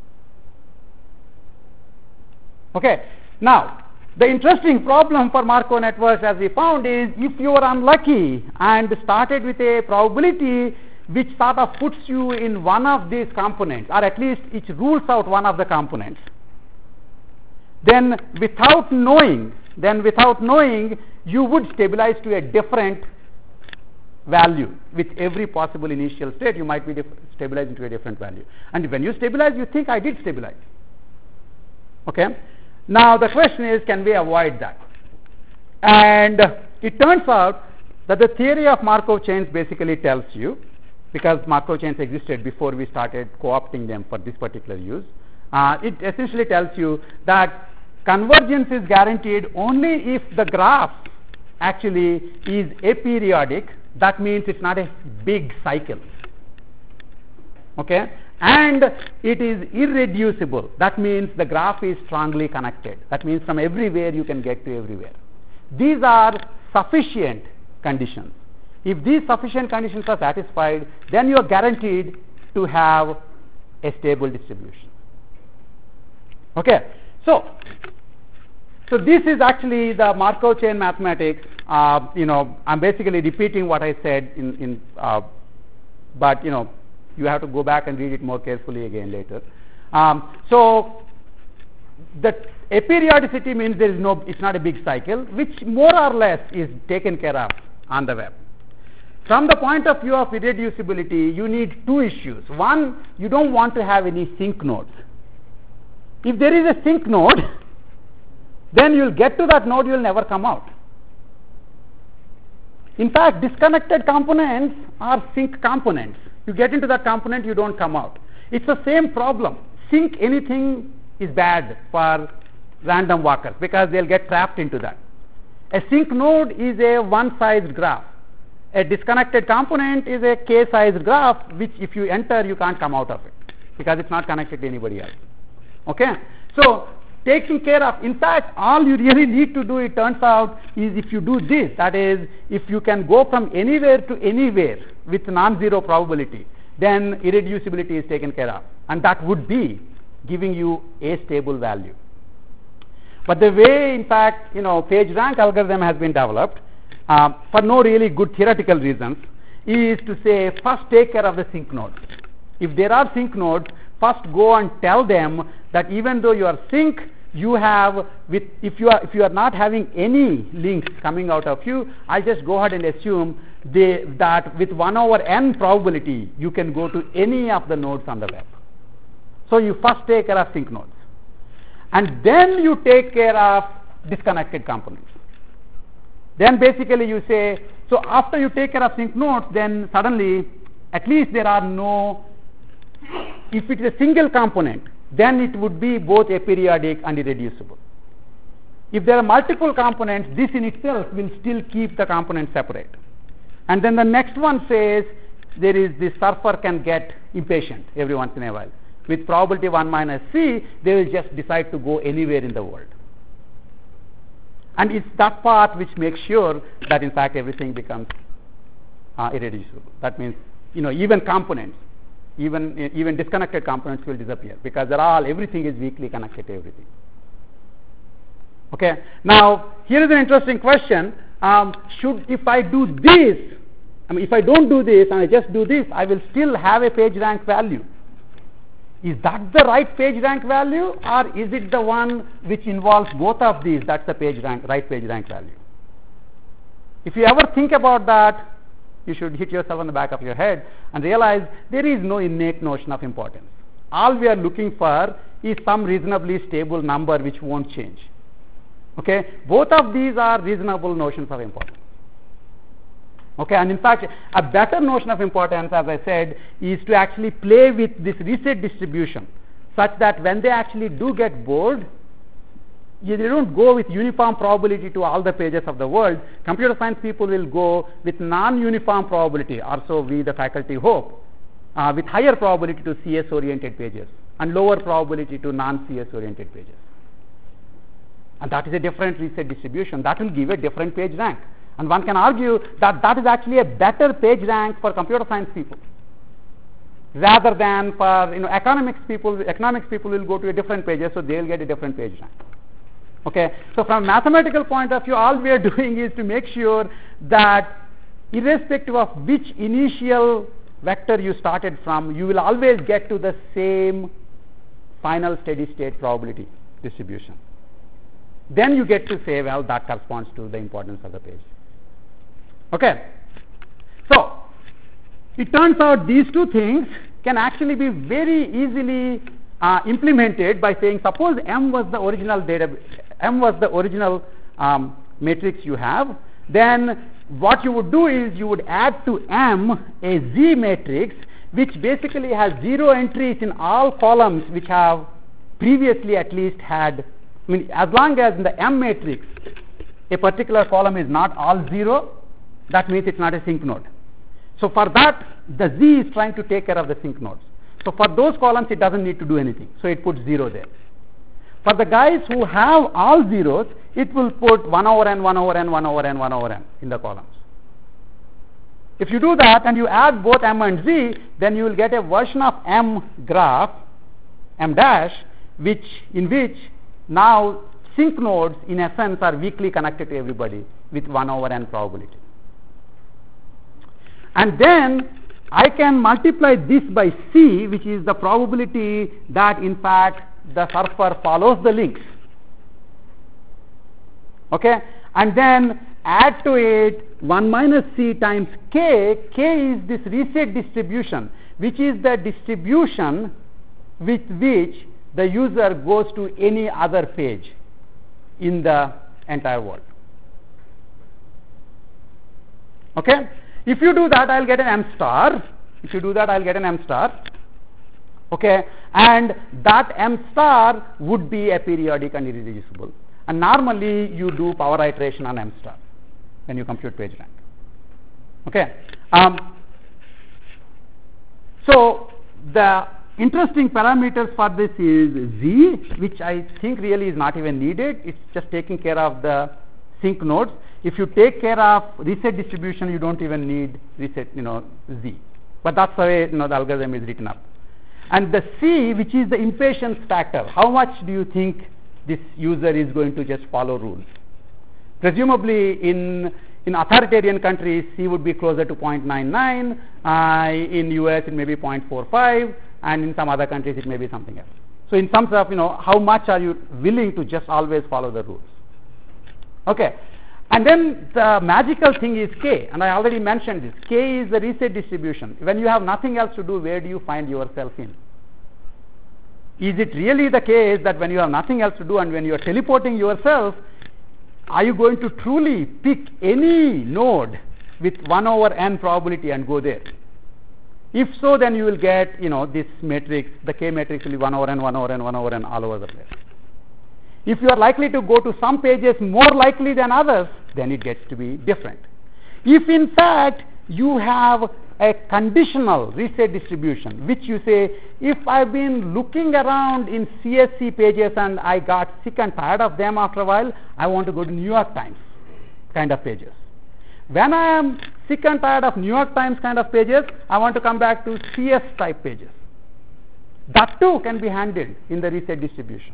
Okay. Now, the interesting problem for Markov networks, as we found, is if you are unlucky and started with a probability which sort of puts you in one of these components, or at least it rules out one of the components, then without knowing, you would stabilize to a different value. With every possible initial state, you might be stabilizing to a different value. And when you stabilize, you think, I did stabilize. Okay. Now the question is, can we avoid that? And it turns out that the theory of Markov chains basically tells you, because Markov chains existed before we started co-opting them for this particular use, it essentially tells you that convergence is guaranteed only if the graph actually is aperiodic. That means it's not a big cycle. Okay. And it is irreducible. That means the graph is strongly connected. That means from everywhere you can get to everywhere. These are sufficient conditions. If these sufficient conditions are satisfied, then you are guaranteed to have a stable distribution. Okay. So this is actually the Markov chain mathematics. I'm basically repeating what I said but you have to go back and read it more carefully again later. So the aperiodicity means it's not a big cycle, which more or less is taken care of on the web. From the point of view of irreducibility, you need 2 issues. One, you don't want to have any sink nodes. If there is a sink node, then you'll get to that node, you'll never come out. In fact, disconnected components are sink components. You get into that component, you don't come out. It's the same problem. Sink anything is bad for random walkers because they'll get trapped into that. A sink node is a one-sized graph. A disconnected component is a k-sized graph, which if you enter, you can't come out of it because it's not connected to anybody else. Okay? So, taking care of, in fact, all you really need to do, it turns out, is if you do this, that is, if you can go from anywhere to anywhere with non-zero probability, then irreducibility is taken care of, and that would be giving you a stable value. But the way, in fact, PageRank algorithm has been developed for no really good theoretical reasons is to say, first take care of the sink nodes. If there are sink nodes, first go and tell them that even though you are sink, you have, if you are not having any links coming out of you, I'll just go ahead and assume that with 1 over n probability, you can go to any of the nodes on the web. So you first take care of sink nodes. And then you take care of disconnected components. Then basically you say, so after you take care of sink nodes, then suddenly, at least there are no, if it is a single component, then it would be both aperiodic and irreducible. If there are multiple components, this in itself will still keep the components separate. And then the next one says, this surfer can get impatient every once in a while. with probability 1 minus c, they will just decide to go anywhere in the world. And it's that part which makes sure that in fact everything becomes irreducible. That means, even components, even disconnected components will disappear because everything is weakly connected to everything. Okay. Now, here is an interesting question. If I do this, if I don't do this and I just do this, I will still have a page rank value. Is that the right page rank value, or is it the one which involves both of these? That's the right page rank value. If you ever think about that, you should hit yourself on the back of your head and realize there is no innate notion of importance. All we are looking for is some reasonably stable number which won't change. Okay, both of these are reasonable notions of importance. Okay, and in fact, a better notion of importance, as I said, is to actually play with this reset distribution such that when they actually do get bored, they don't go with uniform probability to all the pages of the world. Computer science people will go with non-uniform probability, or so we the faculty hope, with higher probability to CS-oriented pages and lower probability to non-CS-oriented pages. And that is a different reset distribution. That will give a different page rank. And one can argue that that is actually a better page rank for computer science people rather than for economics people. Economics people will go to a different pages, so they will get a different page rank. Okay, so from a mathematical point of view, all we are doing is to make sure that irrespective of which initial vector you started from, you will always get to the same final steady state probability distribution. Then you get to say, well, that corresponds to the importance of the page. Okay, so it turns out these two things can actually be very easily implemented by saying, suppose M was the original matrix you have, then what you would do is you would add to M a Z matrix which basically has 0 entries in all columns which have previously at least had, as long as in the M matrix a particular column is not all 0, that means it's not a sync node. So for that, the Z is trying to take care of the sync nodes. So for those columns, it doesn't need to do anything. So it puts 0 there. For the guys who have all zeros, it will put 1 over n, 1 over n, 1 over n, 1 over n in the columns. If you do that and you add both M and Z, then you will get a version of M graph, M dash, in which now sync nodes in essence are weakly connected to everybody with 1 over n probability. And then I can multiply this by C, which is the probability that in fact the surfer follows the links. Okay, and then add to it 1 minus C times K. K is this reset distribution, which is the distribution with which the user goes to any other page in the entire world. Okay, if you do that, I'll get an M star. If you do that, I'll get an M star. Okay, and that M star would be a periodic and irreducible. And normally you do power iteration on M star when you compute page rank. Okay, so the interesting parameters for this is Z, which I think really is not even needed. It's just taking care of the sync nodes. If you take care of reset distribution, you don't even need reset, Z. But that's the way the algorithm is written up. And the C, which is the impatience factor, how much do you think this user is going to just follow rules? Presumably in authoritarian countries, C would be closer to 0.99. In US, it may be 0.45, and in some other countries, it may be something else. So in terms of how much are you willing to just always follow the rules? Okay. And then the magical thing is K, and I already mentioned this. K is the reset distribution. When you have nothing else to do, where do you find yourself in? Is it really the case that when you have nothing else to do and when you are teleporting yourself, are you going to truly pick any node with 1 over n probability and go there? If so, then you will get, this matrix, the K matrix will be 1 over n, 1 over n, 1 over n all over the place. If you are likely to go to some pages more likely than others, then it gets to be different. If in fact you have a conditional reset distribution, which you say, if I've been looking around in CSC pages and I got sick and tired of them after a while, I want to go to New York Times kind of pages. When I am sick and tired of New York Times kind of pages, I want to come back to CS type pages. That too can be handled in the reset distribution.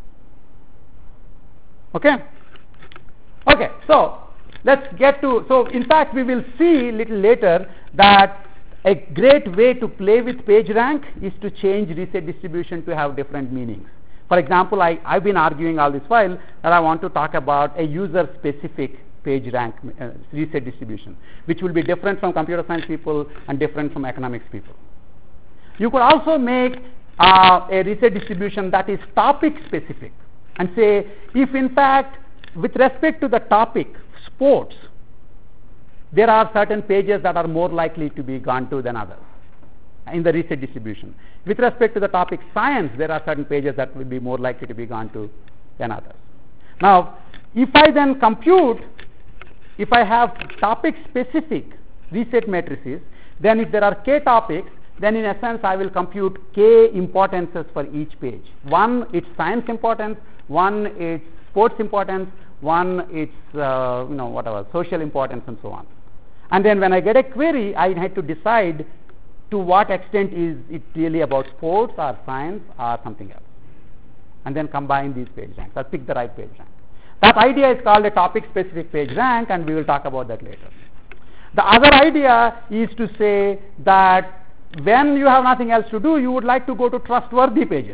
Okay? Okay, so let's get to, so in fact we will see a little later that a great way to play with PageRank is to change reset distribution to have different meanings. For example, I've been arguing all this while that I want to talk about a user-specific PageRank reset distribution, which will be different from computer science people and different from economics people. You could also make a reset distribution that is topic-specific and say, if in fact, with respect to the topic, sports, there are certain pages that are more likely to be gone to than others in the reset distribution. With respect to the topic science, there are certain pages that will be more likely to be gone to than others. Now, if I then compute, if I have topic-specific reset matrices, then if there are k topics, then in essence I will compute k importances for each page. One, it's science importance, one, it's sports importance, one, it's whatever, social importance and so on. And then when I get a query, I had to decide to what extent is it really about sports or science or something else. And then combine these page ranks or pick the right page rank. That idea is called a topic-specific page rank, and we will talk about that later. The other idea is to say that when you have nothing else to do, you would like to go to trustworthy pages.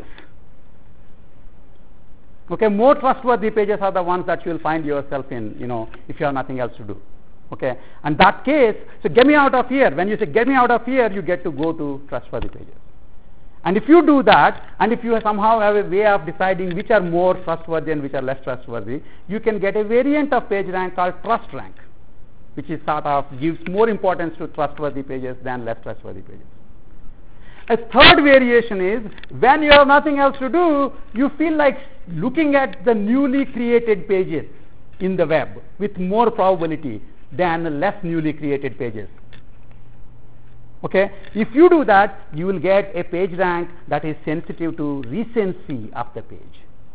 Okay, more trustworthy pages are the ones that you will find yourself in, if you have nothing else to do. Okay, and that case, so get me out of here. When you say get me out of here, you get to go to trustworthy pages. And if you do that, and if you somehow have a way of deciding which are more trustworthy and which are less trustworthy, you can get a variant of PageRank called TrustRank, which is sort of gives more importance to trustworthy pages than less trustworthy pages. A third variation is when you have nothing else to do, you feel like looking at the newly created pages in the web with more probability than less newly created pages. Okay, if you do that, you will get a page rank that is sensitive to recency of the page.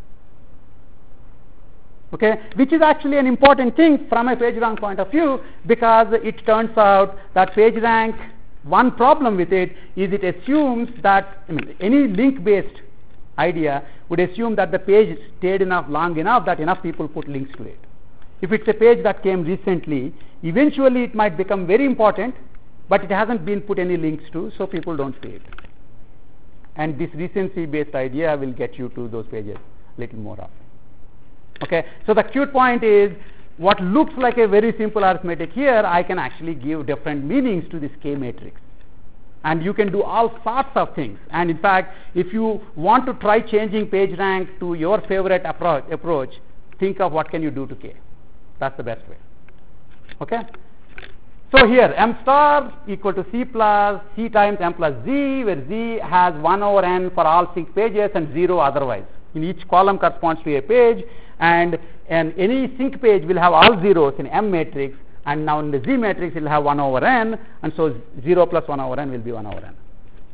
Okay, which is actually an important thing from a page rank point of view, because it turns out that page rank, one problem with it is it assumes that any link based idea would assume that the page stayed long enough that enough people put links to it. If it's a page that came recently, eventually it might become very important, but it hasn't been put any links to, so people don't see it. And this recency based idea will get you to those pages a little more often. Okay, so the cute point is, what looks like a very simple arithmetic here, I can actually give different meanings to this K matrix. And you can do all sorts of things. And in fact, if you want to try changing page rank to your favorite approach, think of what can you do to K. That's the best way. Okay? So here, m star equal to C plus C times m plus Z, where Z has 1 over n for all sync pages and 0 otherwise. In each column corresponds to a page, and any sync page will have all zeros in M matrix, and now in the Z matrix it will have 1 over n, and so 0 plus 1 over n will be 1 over n.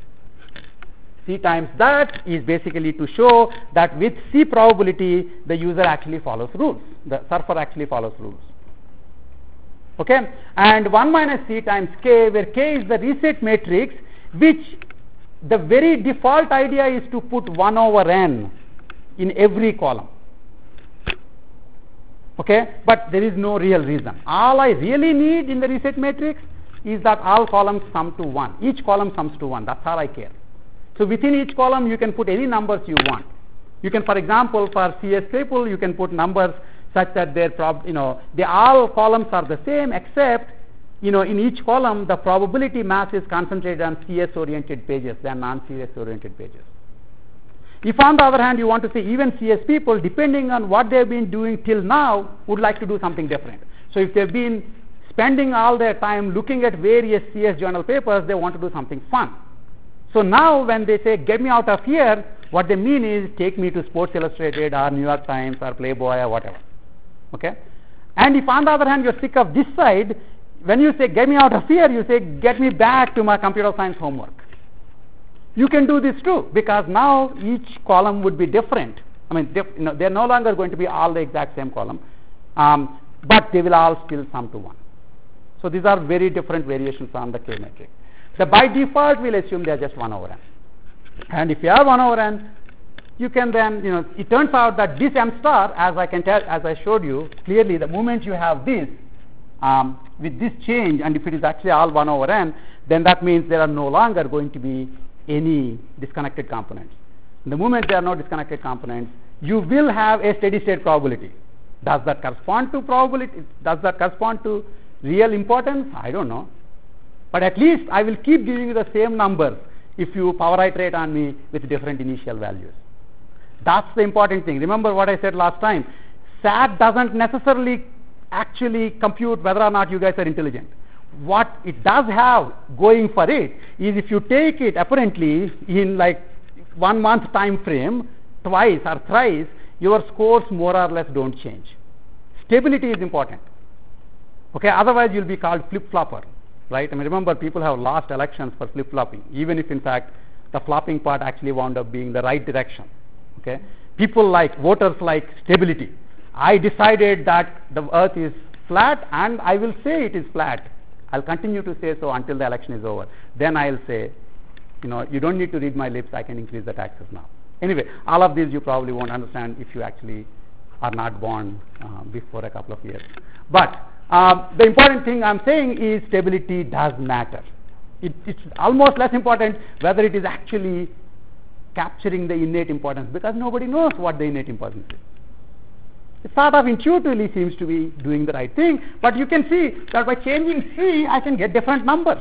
C times that is basically to show that with C probability the user actually follows rules, the surfer actually follows rules. Okay, and 1 minus C times K, where K is the reset matrix, which the very default idea is to put 1 over n in every column. Okay, but there is no real reason. All I really need in the reset matrix is that all columns sum to 1. Each column sums to 1. That's all I care. So within each column you can put any numbers you want. You can, for example, for CS people, you can put numbers such that they all columns are the same, except in each column the probability mass is concentrated on CS oriented pages than non-CS oriented pages. If on the other hand you want to say even CS people, depending on what they have been doing till now, would like to do something different. So if they have been spending all their time looking at various CS journal papers, they want to do something fun. So now when they say get me out of here, what they mean is take me to Sports Illustrated or New York Times or Playboy or whatever. Okay, and if on the other hand you're sick of this side, when you say get me out of here, you say get me back to my computer science homework. You can do this too, because now each column would be different. I mean, they're no longer going to be all the exact same column, but they will all still sum to 1. So these are very different variations on the K metric. So by default, we'll assume they are just 1 over n. And if you have 1 over n, you can then, it turns out that this m star, as I showed you clearly, the moment you have this, with this change, and if it is actually all 1 over n, then that means there are no longer going to be any disconnected components. The moment there are no disconnected components, you will have a steady state probability. Does that correspond to probability? Does that correspond to real importance? I don't know. But at least I will keep giving you the same numbers if you power iterate on me with different initial values. That's the important thing. Remember what I said last time. SAT doesn't necessarily actually compute whether or not you guys are intelligent. What it does have going for it is if you take it apparently in like 1 month time frame, twice or thrice, your scores more or less don't change. Stability is important. Okay, otherwise you'll be called flip-flopper, right? I mean, remember, people have lost elections for flip-flopping, even if in fact the flopping part actually wound up being the right direction. Okay, voters like stability. I decided that the earth is flat and I will say it is flat. I'll continue to say so until the election is over. Then I'll say, you don't need to read my lips, I can increase the taxes now. Anyway, all of these you probably won't understand if you actually are not born before a couple of years. But the important thing I'm saying is stability does matter. It's almost less important whether it is actually capturing the innate importance, because nobody knows what the innate importance is. It sort of intuitively seems to be doing the right thing, but you can see that by changing C, I can get different numbers.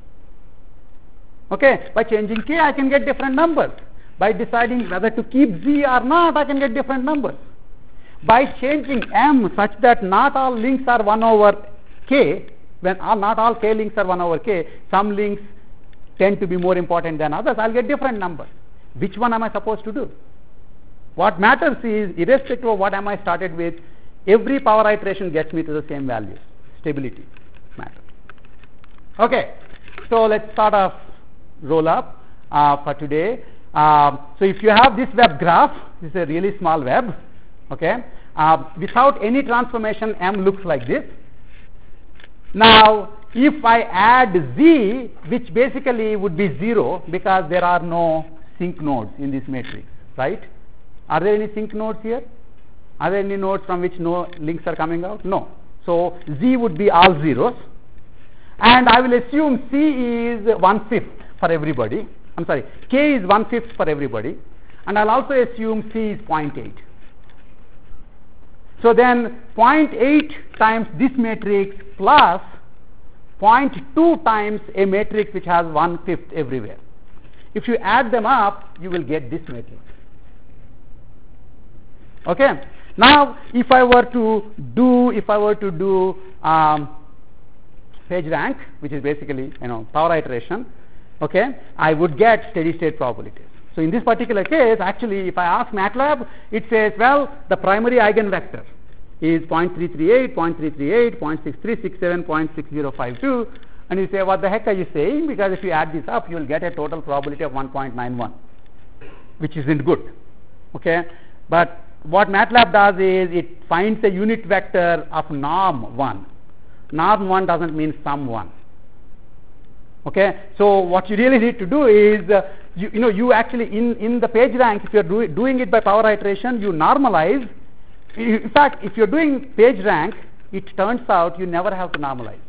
Okay, by changing K, I can get different numbers. By deciding whether to keep Z or not, I can get different numbers. By changing M such that not all links are 1 over K, when not all K links are 1 over K, some links tend to be more important than others, I'll get different numbers. Which one am I supposed to do? What matters is, irrespective of what am I started with, every power iteration gets me to the same value. Stability matters. Okay, so let's sort of roll up for today. So if you have this web graph, this is a really small web, okay, without any transformation, M looks like this. Now, if I add Z, which basically would be 0, because there are no sync nodes in this matrix, right? Are there any sync nodes here? Are there any nodes from which no links are coming out? No. So Z would be all zeros. And I will assume C is 1/5 for everybody. I'm sorry, K is 1/5 for everybody. And I'll also assume C is 0.8. So then 0.8 times this matrix plus 0.2 times a matrix which has 1/5 everywhere. If you add them up, you will get this matrix. Okay. Now, if I were to do PageRank, which is basically power iteration, okay, I would get steady state probabilities. So in this particular case, actually, if I ask MATLAB, it says, well, the primary eigenvector is 0.338, 0.338, 0.6367, 0.6052, and you say, what the heck are you saying? Because if you add this up, you will get a total probability of 1.91, which isn't good. Okay, but what MATLAB does is it finds a unit vector of norm 1. Norm 1 doesn't mean sum 1. Okay, so what you really need to do is, you actually in the PageRank, if you're doing it by power iteration, you normalize. In fact, if you're doing PageRank, it turns out you never have to normalize.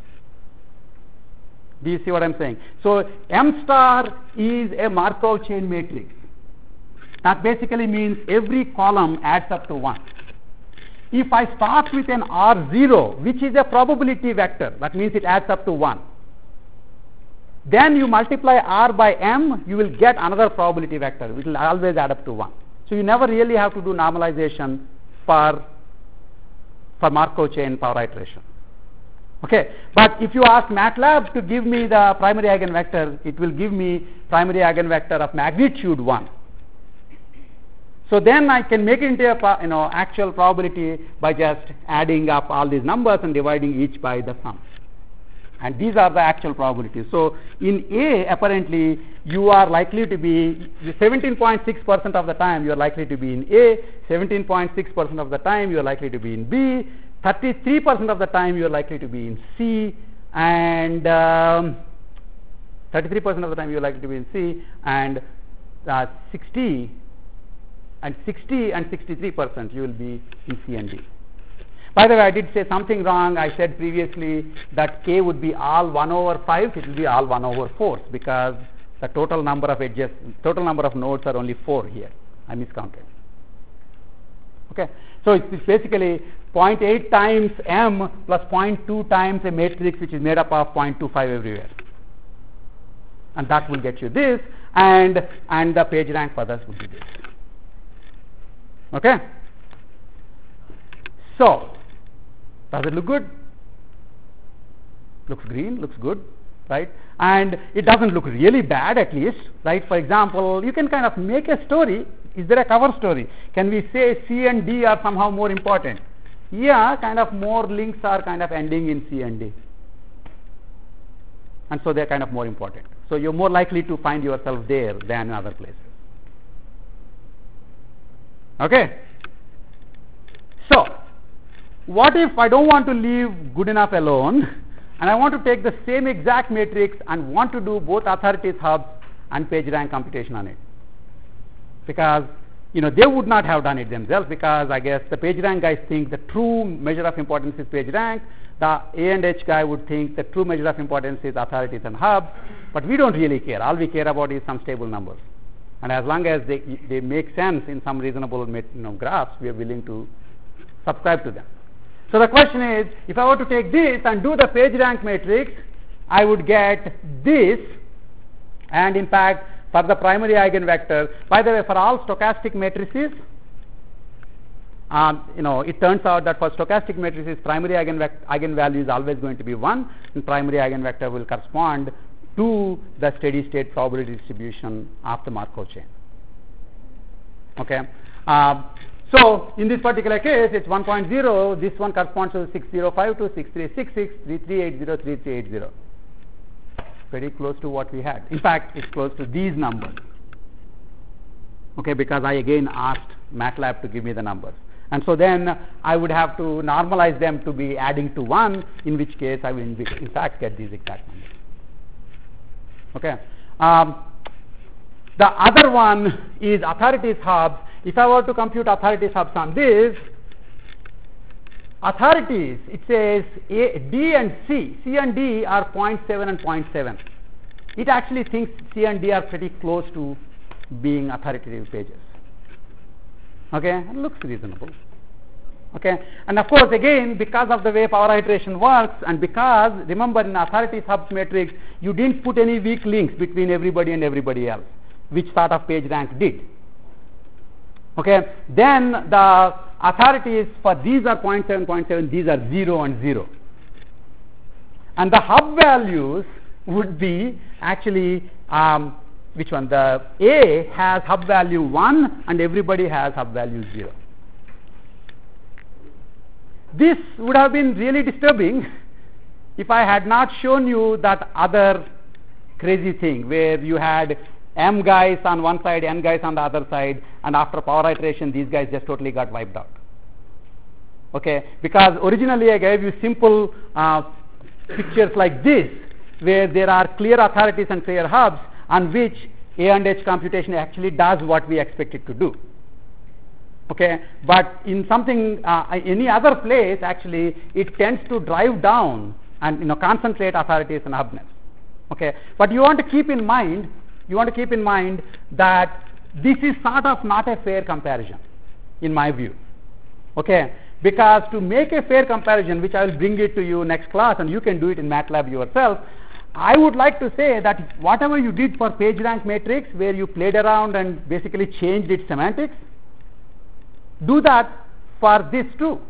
Do you see what I'm saying? So M star is a Markov chain matrix. That basically means every column adds up to 1. If I start with an R0, which is a probability vector, that means it adds up to 1. Then you multiply R by M, you will get another probability vector, which will always add up to 1. So you never really have to do normalization for Markov chain power iteration. Okay, but if you ask MATLAB to give me the primary eigenvector, it will give me primary eigenvector of magnitude 1. So then I can make it into a actual probability by just adding up all these numbers and dividing each by the sum. And these are the actual probabilities. So in A, apparently, you are likely to be 17.6% of the time you are likely to be in A, 17.6% of the time you are likely to be in B, 33% of the time you are likely to be in C, and 33% of the time you are likely to be in C, and 60 and 63% you will be in C and D. By the way, I did say something wrong. I said previously that K would be all 1 over 5. It will be all 1 over 4 because the total number of edges, total number of nodes are only 4 here. I miscounted. Okay, so it's basically 0.8 times M plus 0.2 times a matrix which is made up of 0.25 everywhere, and that will get you this, and the page rank for this would be this. Okay, so does it look good? Looks green, looks good, right? And it doesn't look really bad, at least, right? For example, you can kind of make a story. Is there a cover story? Can we say C and D are somehow more important? Yeah, kind of more links are kind of ending in C and D, and so they're kind of more important. So you're more likely to find yourself there than in other places. Okay, so what if I don't want to leave good enough alone and I want to take the same exact matrix and want to do both authorities hubs and page rank computation on it? Because they would not have done it themselves, because I guess the page rank guys think the true measure of importance is page rank. The A and H guy would think the true measure of importance is authorities and hubs, but we don't really care. All we care about is some stable numbers, and as long as they make sense in some reasonable graphs, we are willing to subscribe to them. So the question is, if I were to take this and do the page rank matrix, I would get this, and in fact for the primary eigenvector, by the way, for all stochastic matrices, it turns out that for stochastic matrices, primary eigenvalue is always going to be 1, and primary eigenvector will correspond to the steady state probability distribution of the Markov chain. Okay. So in this particular case, it's 1.0. This one corresponds to 6052, 6366, 3380, 3380. Pretty close to what we had. In fact, it's close to these numbers. Okay, because I again asked MATLAB to give me the numbers, and so then I would have to normalize them to be adding to 1, in which case I will in fact get these exact numbers. Okay. The other one is authorities hubs. If I were to compute authorities hubs on this, authorities, it says D and C and D are 0.7 and 0.7. It actually thinks C and D are pretty close to being authoritative pages. Okay, it looks reasonable. Okay, and of course again, because of the way power iteration works, and because remember in authorities hubs matrix you didn't put any weak links between everybody and everybody else, which sort of page rank did. Okay, then the authorities for these are 0.7, 0.7, these are 0 and 0, and the hub values would be actually which one? The A has hub value 1 and everybody has hub value 0. This would have been really disturbing if I had not shown you that other crazy thing where you had M guys on one side, N guys on the other side, and after power iteration these guys just totally got wiped out. Okay, because originally I gave you simple pictures like this where there are clear authorities and clear hubs on which A and H computation actually does what we expect it to do. Okay, but in something any other place actually it tends to drive down and concentrate authorities and hubness. Okay, but you want to keep in mind that this is sort of not a fair comparison in my view. Okay, because to make a fair comparison, which I will bring it to you next class and you can do it in MATLAB yourself, I would like to say that whatever you did for page rank matrix where you played around and basically changed its semantics, do that for this too.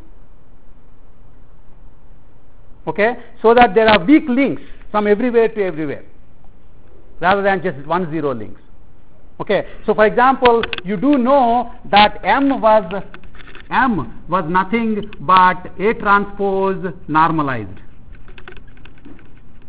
Okay, so that there are weak links from everywhere to everywhere rather than just 1-0 links. Okay, so for example, you do know that M was nothing but A transpose normalized.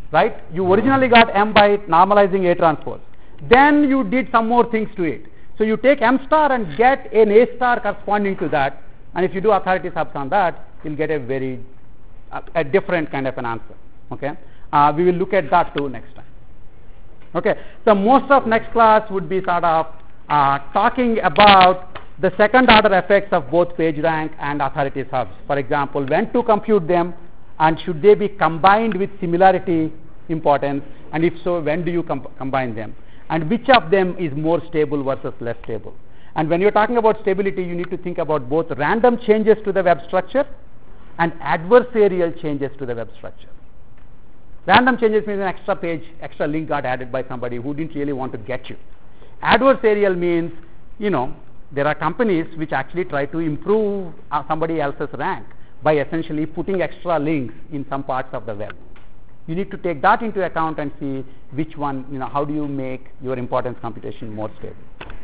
right? You originally got M by normalizing A transpose. Then you did some more things to it. So you take M star and get an A star corresponding to that, and if you do authority subs on that, you'll get a different kind of an answer. Okay, we will look at that too next time. Okay, so most of next class would be sort of talking about the second order effects of both page rank and authority subs. For example, when to compute them, and should they be combined with similarity importance, and if so, when do you combine them, and which of them is more stable versus less stable. And when you're talking about stability, you need to think about both random changes to the web structure and adversarial changes to the web structure. Random changes means an extra page, extra link got added by somebody who didn't really want to get you. Adversarial means, there are companies which actually try to improve somebody else's rank by essentially putting extra links in some parts of the web. You need to take that into account and see which one, how do you make your importance computation more stable.